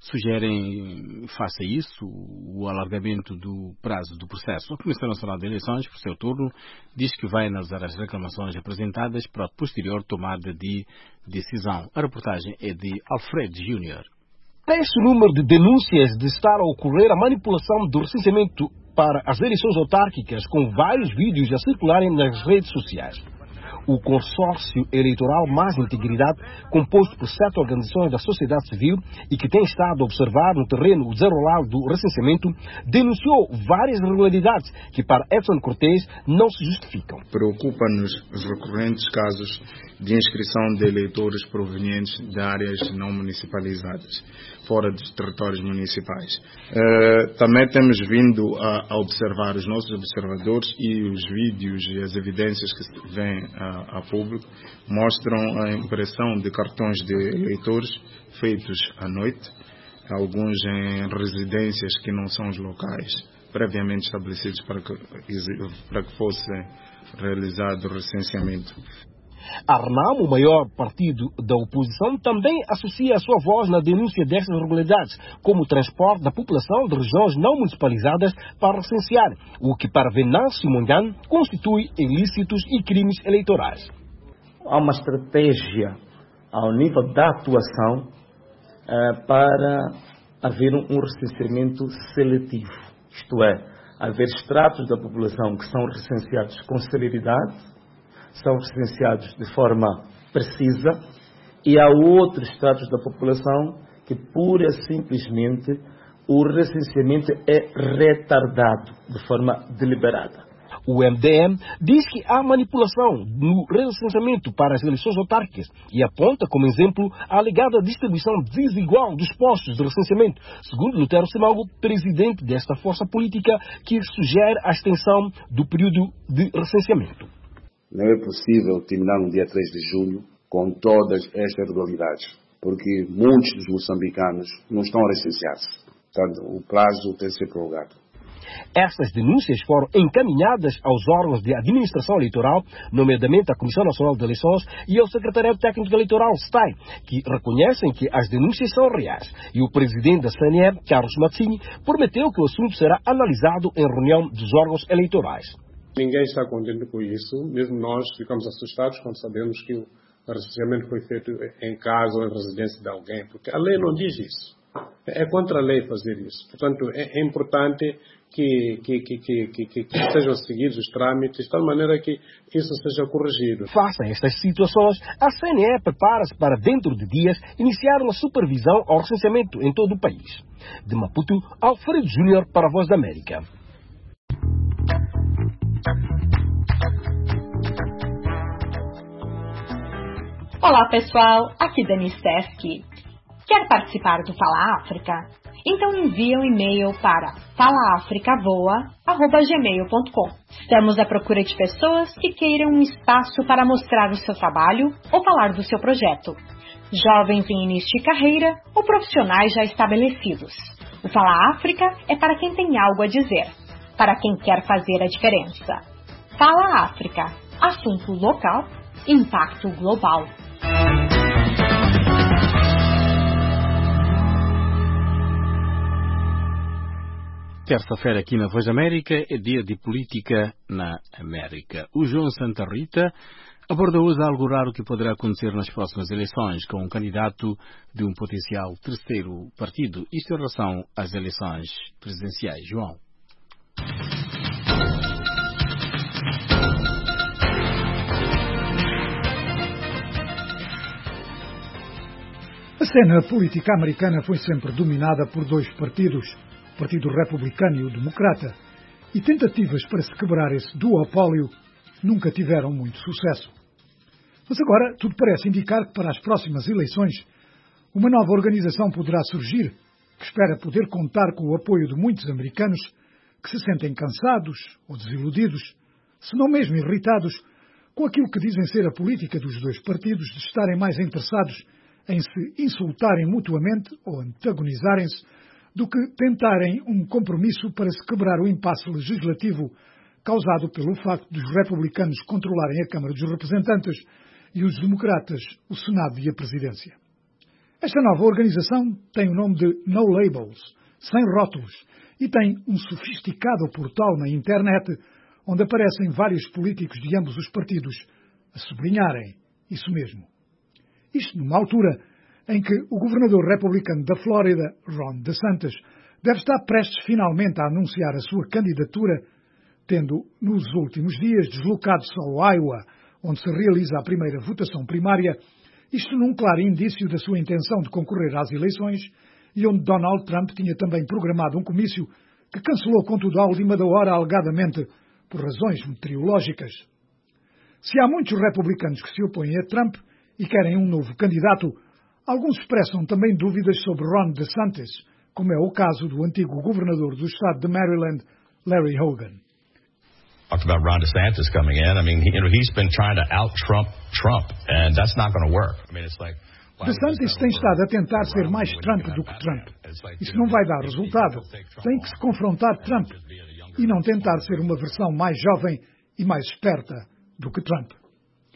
Speaker 20: sugerem, face a isso, o alargamento do prazo do processo. A Comissão Nacional de Eleições, por seu turno, diz que vai analisar as reclamações apresentadas para a posterior tomada de decisão. A reportagem é de Alfred Júnior.
Speaker 6: Cresce o número de denúncias de estar a ocorrer a manipulação do recenseamento para as eleições autárquicas, com vários vídeos a circularem nas redes sociais. O consórcio eleitoral Mais Integridade, composto por sete organizações da sociedade civil e que tem estado a observar no terreno o desenrolar do recenseamento, denunciou várias irregularidades que, para Edson Cortés, não se justificam.
Speaker 7: Preocupa-nos os recorrentes casos de inscrição de eleitores provenientes de áreas não municipalizadas, fora dos territórios municipais. Uh, também temos vindo a, a observar, os nossos observadores e os vídeos e as evidências que vêm a, a público mostram a impressão de cartões de eleitores feitos à noite, alguns em residências que não são os locais previamente estabelecidos para que, para que fosse realizado o recenseamento.
Speaker 6: A Renamo, o maior partido da oposição, também associa a sua voz na denúncia destas irregularidades, como o transporte da população de regiões não municipalizadas para recensear, o que para Venâncio Mongan constitui ilícitos e crimes eleitorais.
Speaker 9: Há uma estratégia ao nível da atuação uh, para haver um recenseamento seletivo, isto é, haver estratos da população que são recenseados com celeridade, são recenseados de forma precisa, e há outros estratos da população que pura e simplesmente o recenseamento é retardado de forma deliberada.
Speaker 6: O M D M diz que há manipulação no recenseamento para as eleições autárquicas e aponta como exemplo a alegada distribuição desigual dos postos de recenseamento, segundo Lutero Simango, presidente desta força política, que sugere a extensão do período de recenseamento.
Speaker 24: Não é possível terminar no dia três de julho com todas estas irregularidades, porque muitos dos moçambicanos não estão a recensear-se. Portanto, o prazo tem de ser prorrogado.
Speaker 6: Estas denúncias foram encaminhadas aos órgãos de administração eleitoral, nomeadamente à Comissão Nacional de Eleições e ao Secretariado Técnico Eleitoral, S T A I, que reconhecem que as denúncias são reais. E o presidente da C N E, Carlos Mazzini, prometeu que o assunto será analisado em reunião dos órgãos eleitorais.
Speaker 25: Ninguém está contente com isso, mesmo nós ficamos assustados quando sabemos que o recenseamento foi feito em casa ou em residência de alguém, porque a lei não diz isso. É contra a lei fazer isso. Portanto, é importante que, que, que, que, que, que sejam seguidos os trâmites de tal maneira que isso seja corrigido.
Speaker 6: Face a estas situações, a C N E prepara-se para, dentro de dias, iniciar uma supervisão ao recenseamento em todo o país. De Maputo, Alfredo Júnior para a Voz da América.
Speaker 12: Olá pessoal, aqui Dani Stefke. Quer participar do Fala África? Então envie um e-mail para fala africa voa arroba gmail ponto com. Estamos à procura de pessoas que queiram um espaço para mostrar o seu trabalho ou falar do seu projeto. Jovens em início de carreira ou profissionais já estabelecidos. O Fala África é para quem tem algo a dizer, para quem quer fazer a diferença. Fala África, assunto local, impacto global.
Speaker 20: Terça-feira aqui na Voz da América é dia de política na América. O João Santa Rita aborda hoje algo raro que poderá acontecer nas próximas eleições com um candidato de um potencial terceiro partido. Isto em relação às eleições presidenciais. João.
Speaker 2: A cena política americana foi sempre dominada por dois partidos, o Partido Republicano e o Democrata, e tentativas para se quebrar esse duopólio nunca tiveram muito sucesso. Mas agora tudo parece indicar que para as próximas eleições uma nova organização poderá surgir, que espera poder contar com o apoio de muitos americanos que se sentem cansados ou desiludidos, se não mesmo irritados, com aquilo que dizem ser a política dos dois partidos de estarem mais interessados em se insultarem mutuamente ou antagonizarem-se do que tentarem um compromisso para se quebrar o impasse legislativo causado pelo facto dos republicanos controlarem a Câmara dos Representantes e os democratas o Senado e a Presidência. Esta nova organização tem o nome de No Labels, sem rótulos, e tem um sofisticado portal na internet onde aparecem vários políticos de ambos os partidos a sublinharem isso mesmo. Isto numa altura em que o governador republicano da Flórida, Ron DeSantis, deve estar prestes finalmente a anunciar a sua candidatura, tendo nos últimos dias deslocado-se ao Iowa, onde se realiza a primeira votação primária, isto num claro indício da sua intenção de concorrer às eleições e onde Donald Trump tinha também programado um comício que cancelou, contudo, à última da hora, alegadamente por razões meteorológicas. Se há muitos republicanos que se opõem a Trump e querem um novo candidato, alguns expressam também dúvidas sobre Ron DeSantis, como é o caso do antigo governador do estado de Maryland, Larry Hogan.
Speaker 3: Talked about Ron DeSantis coming in. I mean, he, you know, he's been trying to out-Trump Trump, and that's not going to work. I mean, it's like
Speaker 2: DeSantis tem estado a tentar ser mais Trump do que Trump. Isso não vai dar resultado. Tem que se confrontar Trump e não tentar ser uma versão mais jovem e mais esperta do que Trump.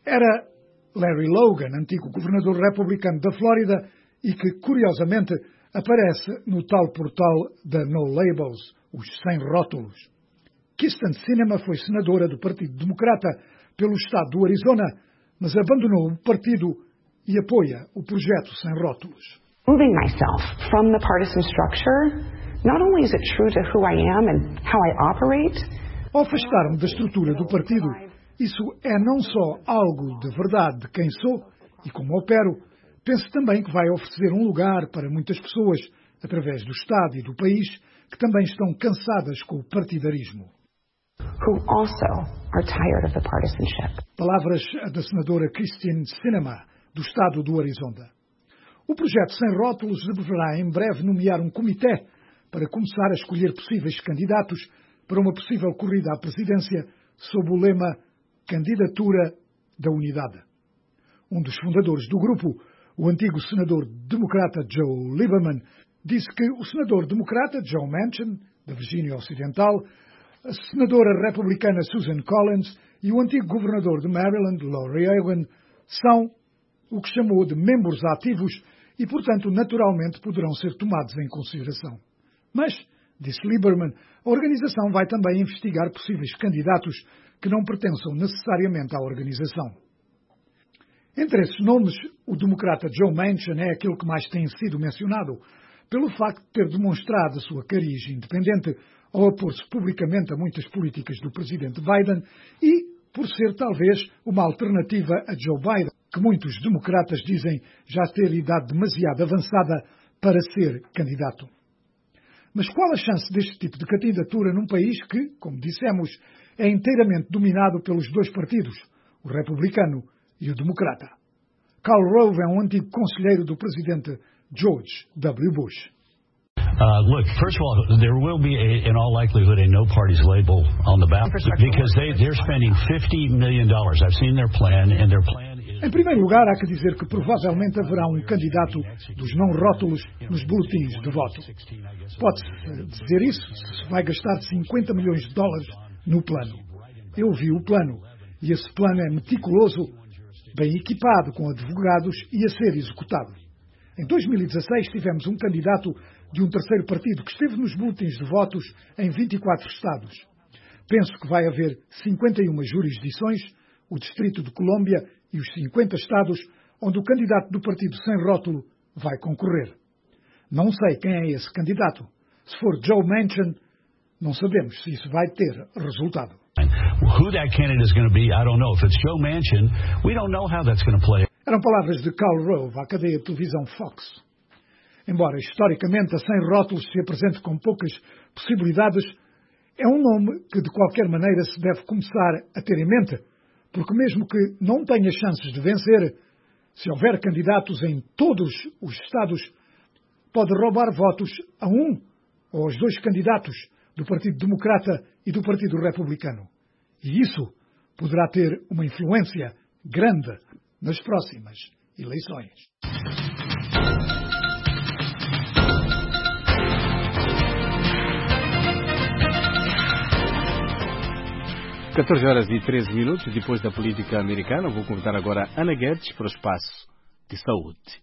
Speaker 2: era Larry Logan, antigo governador republicano da Flórida e que, curiosamente, aparece no tal portal da No Labels, os Sem Rótulos. Kyrsten Sinema foi senadora do Partido Democrata pelo estado do Arizona, mas abandonou o partido e apoia o projeto Sem Rótulos.
Speaker 8: Moving myself from the partisan structure, not only is it true to who I am and how I operate,
Speaker 2: ao afastar-me da estrutura do partido, isso é não só algo de verdade de quem sou e como opero, penso também que vai oferecer um lugar para muitas pessoas, através do Estado e do país, que também estão cansadas com o partidarismo.
Speaker 8: Who also are tired of the partisanship.
Speaker 2: Palavras da senadora Kyrsten Sinema, do estado do Arizona. O projeto Sem Rótulos deverá em breve nomear um comitê para começar a escolher possíveis candidatos para uma possível corrida à presidência sob o lema Candidatura da Unidade. Um dos fundadores do grupo, o antigo senador democrata Joe Lieberman, disse que o senador democrata Joe Manchin, da Virgínia Ocidental, a senadora republicana Susan Collins e o antigo governador de Maryland, Lori Hogan, são o que chamou de membros ativos e, portanto, naturalmente poderão ser tomados em consideração. Mas, disse Lieberman, a organização vai também investigar possíveis candidatos que não pertençam necessariamente à organização. Entre esses nomes, o democrata Joe Manchin é aquele que mais tem sido mencionado, pelo facto de ter demonstrado a sua cariz independente ao opor-se publicamente a muitas políticas do presidente Biden e por ser talvez uma alternativa a Joe Biden, que muitos democratas dizem já ter idade demasiado avançada para ser candidato. Mas qual a chance deste tipo de candidatura num país que, como dissemos, é inteiramente dominado pelos dois partidos, o republicano e o democrata? Karl Rove é um antigo conselheiro do presidente George W. Bush.
Speaker 10: Uh, look, first of all, there will be, a, in all likelihood, a no parties label on the ballot because they, they're spending fifty million dollars. I've seen their plan, and their plan is...
Speaker 2: Em primeiro lugar, há que dizer que provavelmente haverá um candidato dos não rótulos nos boletins de voto. Pode-se dizer isso se vai gastar cinquenta milhões de dólares no plano. Eu vi o plano, e esse plano é meticuloso, bem equipado com advogados e a ser executado. Em dois mil e dezasseis tivemos um candidato de um terceiro partido que esteve nos boletins de votos em vinte e quatro estados. Penso que vai haver cinquenta e uma jurisdições, o Distrito de Colômbia e os cinquenta estados onde o candidato do partido sem rótulo vai concorrer. Não sei quem é esse candidato. Se for Joe Manchin, não sabemos se isso vai ter resultado.
Speaker 10: Who that candidate is going to be, I don't know. If it's Joe Manchin, we don't know how that's going to play.
Speaker 2: Eram palavras de Karl Rove à cadeia de televisão Fox. Embora historicamente a Sem Rótulos se apresente com poucas possibilidades, é um nome que de qualquer maneira se deve começar a ter em mente, porque mesmo que não tenha chances de vencer, se houver candidatos em todos os estados, pode roubar votos a um ou aos dois candidatos do Partido Democrata e do Partido Republicano. E isso poderá ter uma influência grande nas próximas eleições.
Speaker 20: catorze horas e treze minutos, depois da política americana, vou convidar agora Ana Guedes para o espaço de saúde.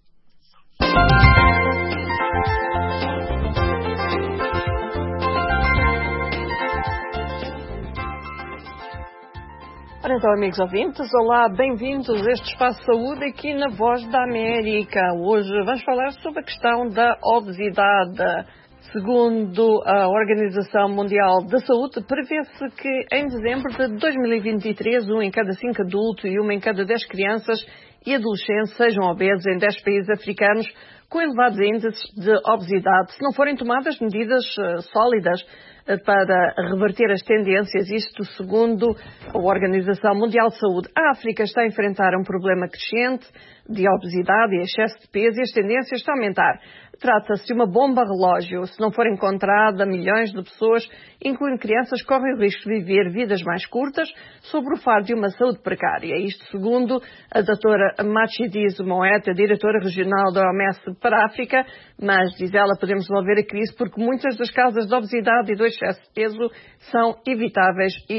Speaker 11: Ora então, amigos ouvintes, olá, bem-vindos a este Espaço de Saúde aqui na Voz da América. Hoje vamos falar sobre a questão da obesidade. Segundo a Organização Mundial da Saúde, prevê-se que em dezembro de dois mil e vinte e três, um em cada cinco adultos e uma em cada dez crianças e adolescentes sejam obesos em dez países africanos com elevados índices de obesidade, se não forem tomadas medidas uh, sólidas uh, para reverter as tendências, isto segundo a Organização Mundial de Saúde. A África está a enfrentar um problema crescente de obesidade e excesso de peso e as tendências estão a aumentar. Trata-se de uma bomba relógio. Se não for encontrada, milhões de pessoas, incluindo crianças, correm o risco de viver vidas mais curtas sob o fardo de uma saúde precária. Isto segundo a doutora Matshidiso Moeti, a diretora regional da O M S para a África, mas, diz ela, podemos resolver a crise porque muitas das causas de obesidade e do excesso de peso são evitáveis e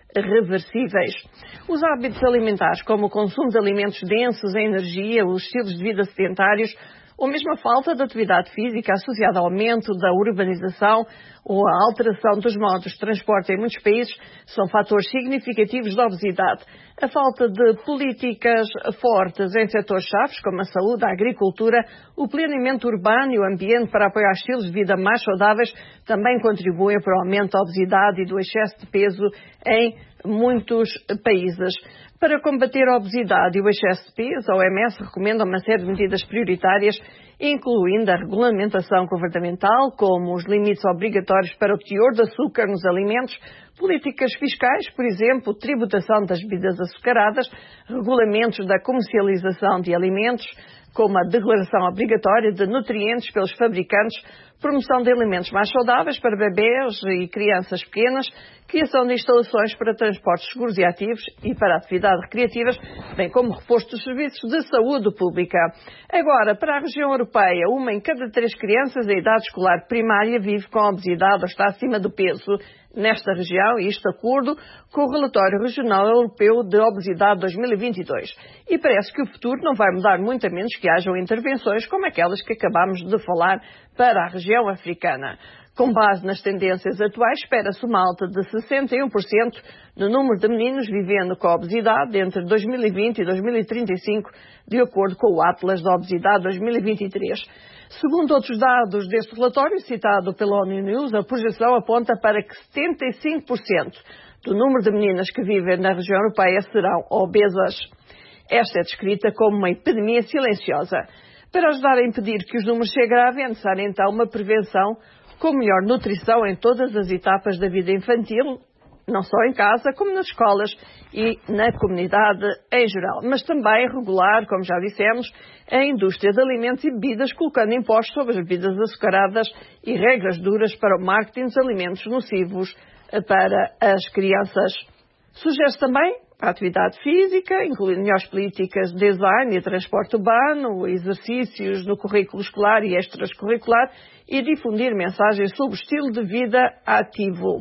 Speaker 11: reversíveis. Os hábitos alimentares, como o consumo de alimentos densos em energia, os estilos de vida sedentários, ou mesmo a falta de atividade física associada ao aumento da urbanização ou à alteração dos modos de transporte em muitos países, são fatores significativos da obesidade. A falta de políticas fortes em setores-chave, como a saúde, a agricultura, o planeamento urbano e o ambiente para apoiar estilos de vida mais saudáveis também contribuem para o aumento da obesidade e do excesso de peso em muitos países. Para combater a obesidade e o excesso de peso, a O M S recomenda uma série de medidas prioritárias, incluindo a regulamentação governamental, como os limites obrigatórios para o teor de açúcar nos alimentos, políticas fiscais, por exemplo, tributação das bebidas açucaradas, regulamentos da comercialização de alimentos, como a declaração obrigatória de nutrientes pelos fabricantes, promoção de alimentos mais saudáveis para bebês e crianças pequenas, criação de instalações para transportes seguros e ativos e para atividades recreativas, bem como reforço dos serviços de saúde pública. Agora, para a região europeia, uma em cada três crianças em idade escolar primária vive com obesidade ou está acima do peso nesta região, e isto de acordo com o Relatório Regional Europeu de Obesidade dois mil e vinte e dois. E parece que o futuro não vai mudar muito a menos que hajam intervenções como aquelas que acabamos de falar para a região africana. Com base nas tendências atuais, espera-se uma alta de sessenta e um por cento no número de meninos vivendo com obesidade entre dois mil e vinte e dois mil e trinta e cinco, de acordo com o Atlas da Obesidade dois mil e vinte e três. Segundo outros dados deste relatório, citado pela ONU News, a projeção aponta para que setenta e cinco por cento do número de meninas que vivem na região europeia serão obesas. Esta é descrita como uma epidemia silenciosa. Para ajudar a impedir que os números se agravem, é necessária então uma prevenção com melhor nutrição em todas as etapas da vida infantil, não só em casa, como nas escolas e na comunidade em geral. Mas também regular, como já dissemos, a indústria de alimentos e bebidas, colocando impostos sobre as bebidas açucaradas e regras duras para o marketing dos alimentos nocivos para as crianças. Sugere-se também a atividade física, incluindo melhores políticas de design e transporte urbano, exercícios no currículo escolar e extracurricular e difundir mensagens sobre o estilo de vida ativo.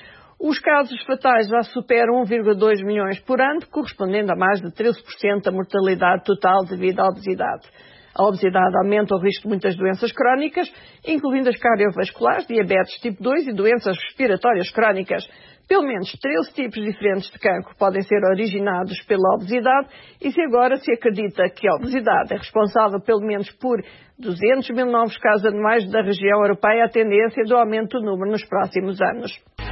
Speaker 11: Os casos fatais já superam um vírgula dois milhões por ano, correspondendo a mais de treze por cento da mortalidade total devido à obesidade. A obesidade aumenta o risco de muitas doenças crónicas, incluindo as cardiovasculares, diabetes tipo dois e doenças respiratórias crónicas. Pelo menos treze tipos diferentes de cancro podem ser originados pela obesidade e se agora se acredita que a obesidade é responsável pelo menos por duzentos mil novos casos anuais da região europeia, a tendência é do aumento do número nos próximos anos.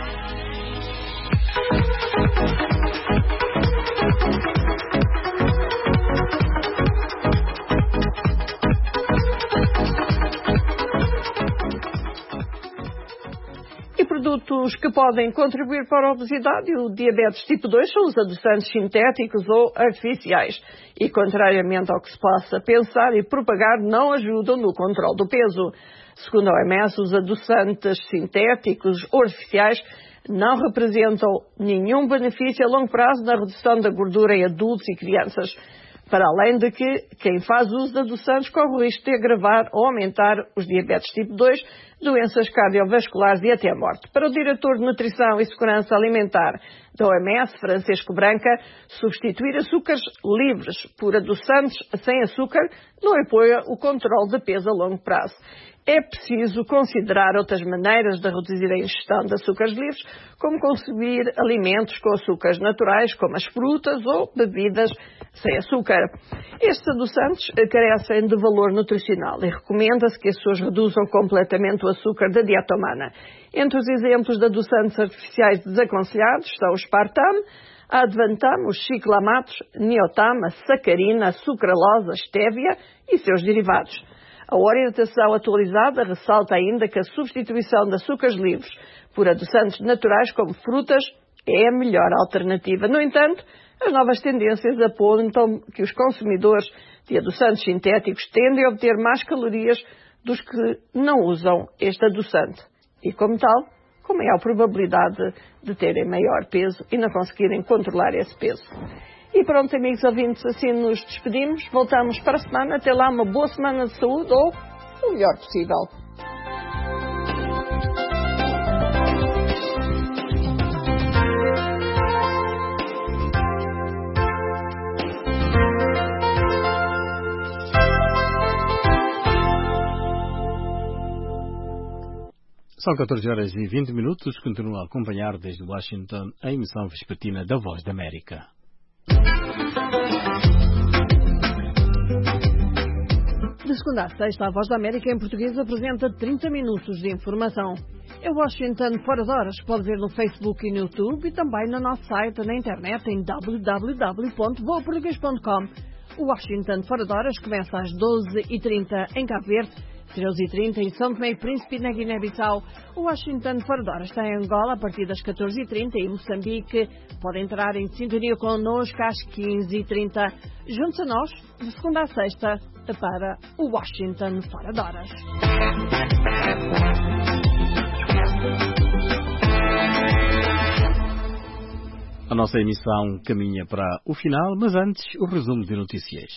Speaker 11: Produtos que podem contribuir para a obesidade e o diabetes tipo dois são os adoçantes sintéticos ou artificiais e, contrariamente ao que se possa pensar e propagar, não ajudam no controle do peso. Segundo a O M S, os adoçantes sintéticos ou artificiais não representam nenhum benefício a longo prazo na redução da gordura em adultos e crianças, para além de que quem faz uso de adoçantes corre o risco de agravar ou aumentar os diabetes tipo dois, doenças cardiovasculares e até a morte. Para o diretor de Nutrição e Segurança Alimentar da O M S, Francisco Branca, substituir açúcares livres por adoçantes sem açúcar não apoia o controle de peso a longo prazo. É preciso considerar outras maneiras de reduzir a ingestão de açúcares livres, como consumir alimentos com açúcares naturais, como as frutas ou bebidas sem açúcar. Estes adoçantes carecem de valor nutricional e recomenda-se que as pessoas reduzam completamente o açúcar da dieta humana. Entre os exemplos de adoçantes artificiais desaconselhados estão o aspartame, a advantame, os ciclamatos, neotame, a sacarina, a sucralose, a estévia e seus derivados. A orientação atualizada ressalta ainda que a substituição de açúcares livres por adoçantes naturais como frutas é a melhor alternativa. No entanto, as novas tendências apontam que os consumidores de adoçantes sintéticos tendem a obter mais calorias dos que não usam este adoçante. E como tal, com maior probabilidade de terem maior peso e não conseguirem controlar esse peso. E pronto, amigos ouvintes, assim nos despedimos. Voltamos para a semana. Até lá, uma boa semana de saúde ou o melhor possível.
Speaker 20: São catorze horas e vinte minutos. Continua a acompanhar desde Washington a emissão vespertina da Voz da América.
Speaker 11: De segunda a sexta, a Voz da América em português apresenta trinta minutos de informação. É Washington fora de horas. Pode ver no Facebook e no YouTube e também no nosso site na internet em w w w ponto voa português ponto com. O Washington fora de horas começa às doze e trinta em Cabo Verde, treze e trinta em São Tomé e Príncipe na Guiné-Bissau. O Washington fora de horas está em Angola a partir das catorze e trinta e em Moçambique. Pode entrar em sintonia connosco às quinze e trinta. Junte-se a nós, de segunda a sexta, para o Washington fora de horas.
Speaker 20: A nossa emissão caminha para o final, mas antes o resumo de notícias.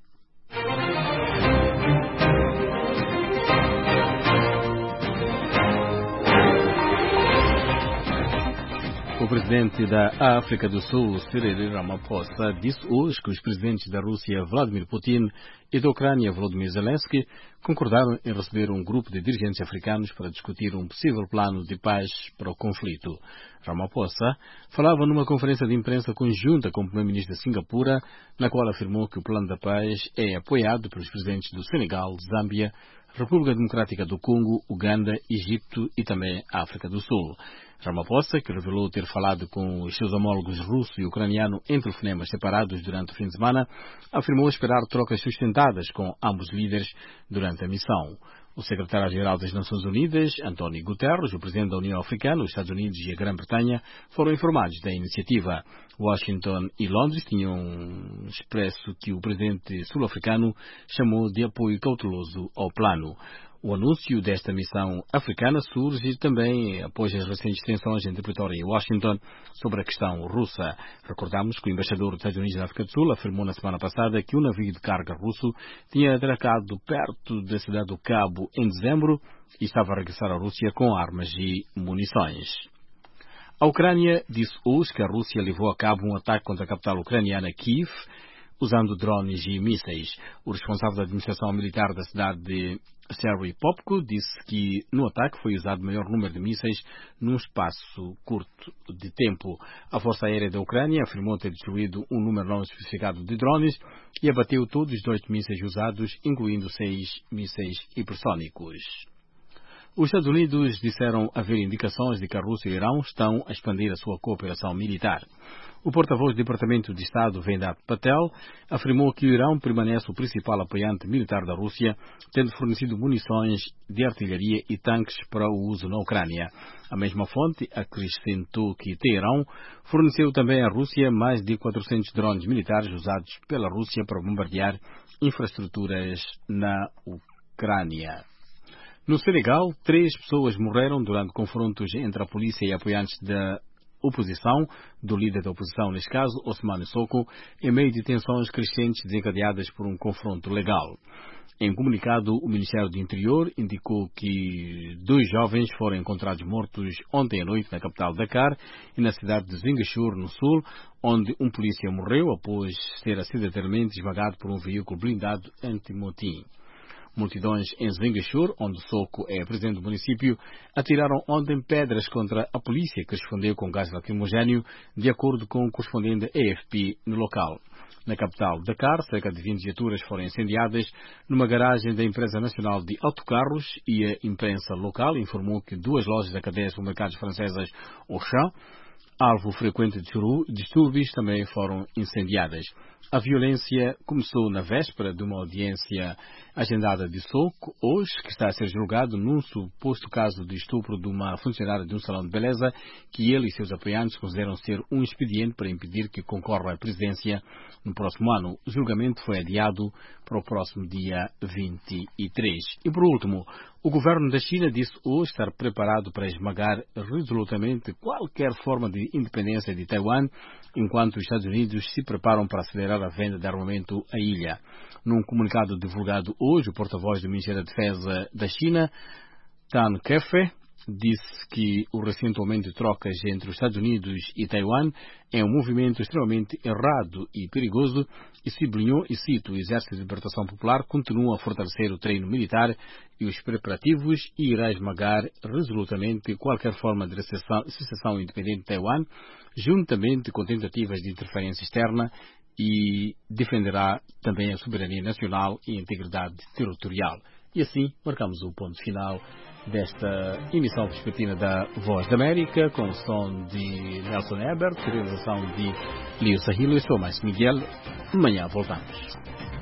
Speaker 20: O presidente da África do Sul, Cyril Ramaphosa, disse hoje que os presidentes da Rússia, Vladimir Putin, e da Ucrânia, Volodymyr Zelensky, concordaram em receber um grupo de dirigentes africanos para discutir um possível plano de paz para o conflito. Ramaphosa falava numa conferência de imprensa conjunta com o primeiro-ministro de Singapura, na qual afirmou que o plano da paz é apoiado pelos presidentes do Senegal, Zâmbia, República Democrática do Congo, Uganda, Egito e também África do Sul. Ramaphosa, que revelou ter falado com os seus homólogos russo e ucraniano em telefonemas separados durante o fim de semana, afirmou esperar trocas sustentadas com ambos líderes durante a missão. O secretário-geral das Nações Unidas, António Guterres, o presidente da União Africana, os Estados Unidos e a Grã-Bretanha foram informados da iniciativa. Washington e Londres tinham expresso que o presidente sul-africano chamou de apoio cauteloso ao plano. O anúncio desta missão africana surge também após as recentes tensões entre Pretória e Washington sobre a questão russa. Recordamos que o embaixador dos Estados Unidos na África do Sul afirmou na semana passada que um navio de carga russo tinha atracado perto da cidade do Cabo em dezembro e estava a regressar à Rússia com armas e munições. A Ucrânia disse hoje que a Rússia levou a cabo um ataque contra a capital ucraniana, Kiev, usando drones e mísseis. O responsável da administração militar da cidade de Serhiy Popko disse que no ataque foi usado o maior número de mísseis num espaço curto de tempo. A Força Aérea da Ucrânia afirmou ter destruído um número não especificado de drones e abateu todos os oito mísseis usados, incluindo seis mísseis hipersónicos. Os Estados Unidos disseram haver indicações de que a Rússia e o Irão estão a expandir a sua cooperação militar. O porta-voz do Departamento de Estado, Vedant Patel, afirmou que o Irão permanece o principal apoiante militar da Rússia, tendo fornecido munições de artilharia e tanques para o uso na Ucrânia. A mesma fonte acrescentou que Teherão forneceu também à Rússia mais de quatrocentos drones militares usados pela Rússia para bombardear infraestruturas na Ucrânia. No Senegal, três pessoas morreram durante confrontos entre a polícia e apoiantes da oposição, do líder da oposição, neste caso, Ousmane Sonko, em meio de tensões crescentes desencadeadas por um confronto legal. Em comunicado, o Ministério do Interior indicou que dois jovens foram encontrados mortos ontem à noite na capital Dakar e na cidade de Ziguinchor, no sul, onde um polícia morreu após ser acidentalmente esmagado por um veículo blindado anti-motim. Multidões em Ziguinchor, onde Sonko é presidente do município, atiraram ontem pedras contra a polícia, que respondeu com gás lacrimogéneo, de acordo com o correspondente A F P no local. Na capital Dakar, cerca de vinte viaturas foram incendiadas numa garagem da Empresa Nacional de Autocarros e a imprensa local informou que duas lojas da cadeia de supermercados francesas Auchan, alvo frequente de distúrbios, também foram incendiadas. A violência começou na véspera de uma audiência agendada de Sonko, hoje, que está a ser julgado num suposto caso de estupro de uma funcionária de um salão de beleza que ele e seus apoiantes consideram ser um expediente para impedir que concorra à presidência no próximo ano. O julgamento foi adiado para o próximo dia vinte e três. E por último, o governo da China disse hoje estar preparado para esmagar resolutamente qualquer forma de independência de Taiwan, enquanto os Estados Unidos se preparam para acelerar a venda de armamento à ilha. Num comunicado divulgado hoje, o porta-voz do Ministério da Defesa da China, Tan Kefe, disse que o recente aumento de trocas entre os Estados Unidos e Taiwan é um movimento extremamente errado e perigoso e sublinhou, e cito, o Exército de Libertação Popular continua a fortalecer o treino militar e os preparativos e irá esmagar resolutamente qualquer forma de secessão independente de Taiwan, juntamente com tentativas de interferência externa, e defenderá também a soberania nacional e a integridade territorial. E assim marcamos o ponto final desta emissão vespertina da Voz da América, com o som de Nelson Ebert, realização de Lio Sahilo. Eu sou mais Miguel. Amanhã voltamos.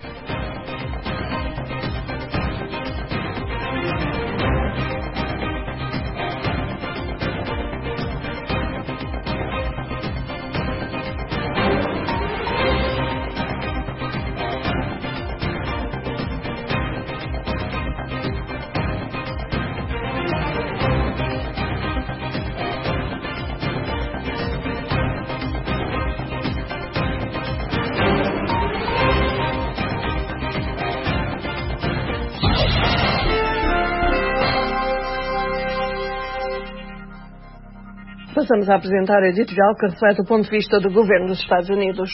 Speaker 11: Passamos a apresentar a editorial que reflete o ponto de vista do governo dos Estados Unidos.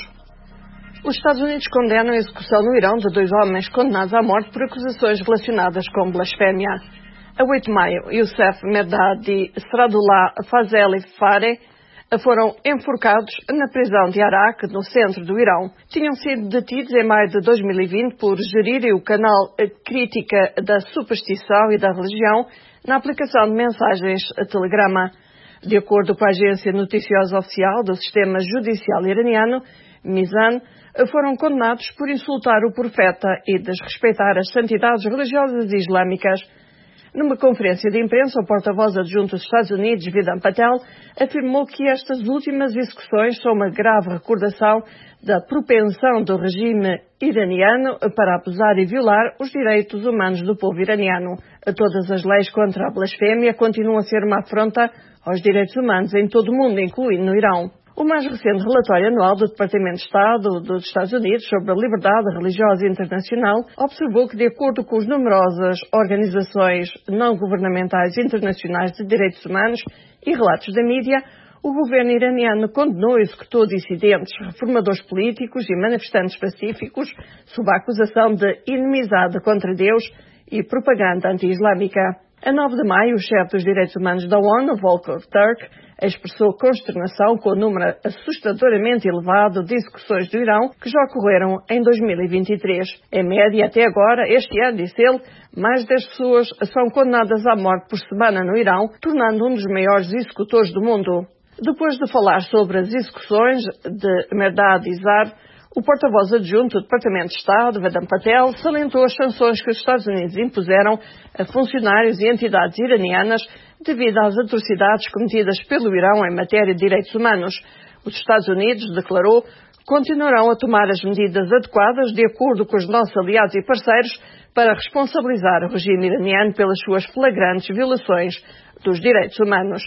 Speaker 11: Os Estados Unidos condenam a execução no Irão de dois homens condenados à morte por acusações relacionadas com blasfémia. A oito de maio, Youssef Mehrdad e Saradullah Fazeli Fareh foram enforcados na prisão de Arak, no centro do Irão. Tinham sido detidos em maio de dois mil e vinte por gerirem o canal Crítica da Superstição e da Religião na aplicação de mensagens Telegrama. De acordo com a agência noticiosa oficial do sistema judicial iraniano, Mizan, foram condenados por insultar o profeta e desrespeitar as santidades religiosas islâmicas. Numa conferência de imprensa, o porta-voz adjunto dos Estados Unidos, Vedant Patel, afirmou que estas últimas execuções são uma grave recordação da propensão do regime iraniano para abusar e violar os direitos humanos do povo iraniano. Todas as leis contra a blasfémia continuam a ser uma afronta aos direitos humanos em todo o mundo, incluindo no Irão. O mais recente relatório anual do Departamento de Estado dos Estados Unidos sobre a liberdade religiosa internacional observou que, de acordo com as numerosas organizações não-governamentais internacionais de direitos humanos e relatos da mídia, o governo iraniano condenou e executou dissidentes, reformadores políticos e manifestantes pacíficos sob a acusação de inimizade contra Deus e propaganda anti-islâmica. A nove de maio, o chefe dos direitos humanos da ONU, Volker Turk, expressou consternação com o número assustadoramente elevado de execuções do Irão que já ocorreram em dois mil e vinte e três. Em média, até agora, este ano, disse ele, mais de dez pessoas são condenadas à morte por semana no Irão, tornando um dos maiores executores do mundo. Depois de falar sobre as execuções de Mehrdad e Zar, o porta-voz adjunto do Departamento de Estado, Vedant Patel, salientou as sanções que os Estados Unidos impuseram a funcionários e entidades iranianas devido às atrocidades cometidas pelo Irão em matéria de direitos humanos. Os Estados Unidos, declarou, continuarão a tomar as medidas adequadas de acordo com os nossos aliados e parceiros para responsabilizar o regime iraniano pelas suas flagrantes violações dos direitos humanos.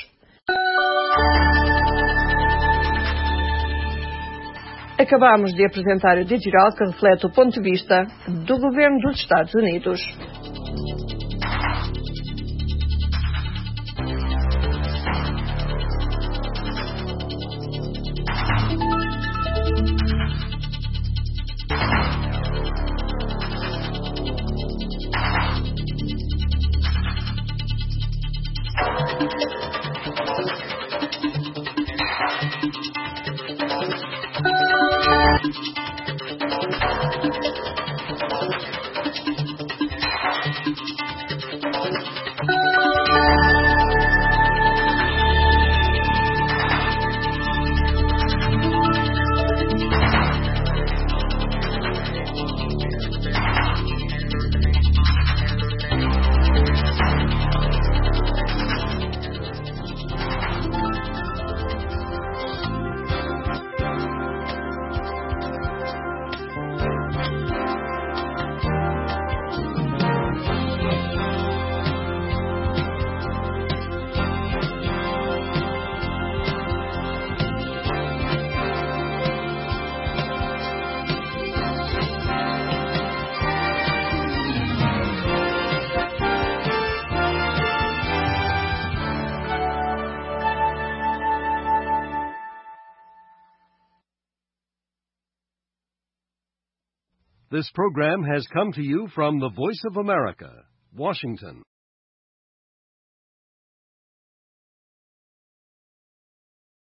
Speaker 11: Acabamos de apresentar o editorial que reflete o ponto de vista do governo dos Estados Unidos.
Speaker 13: This program has come to you from the Voice of America, Washington.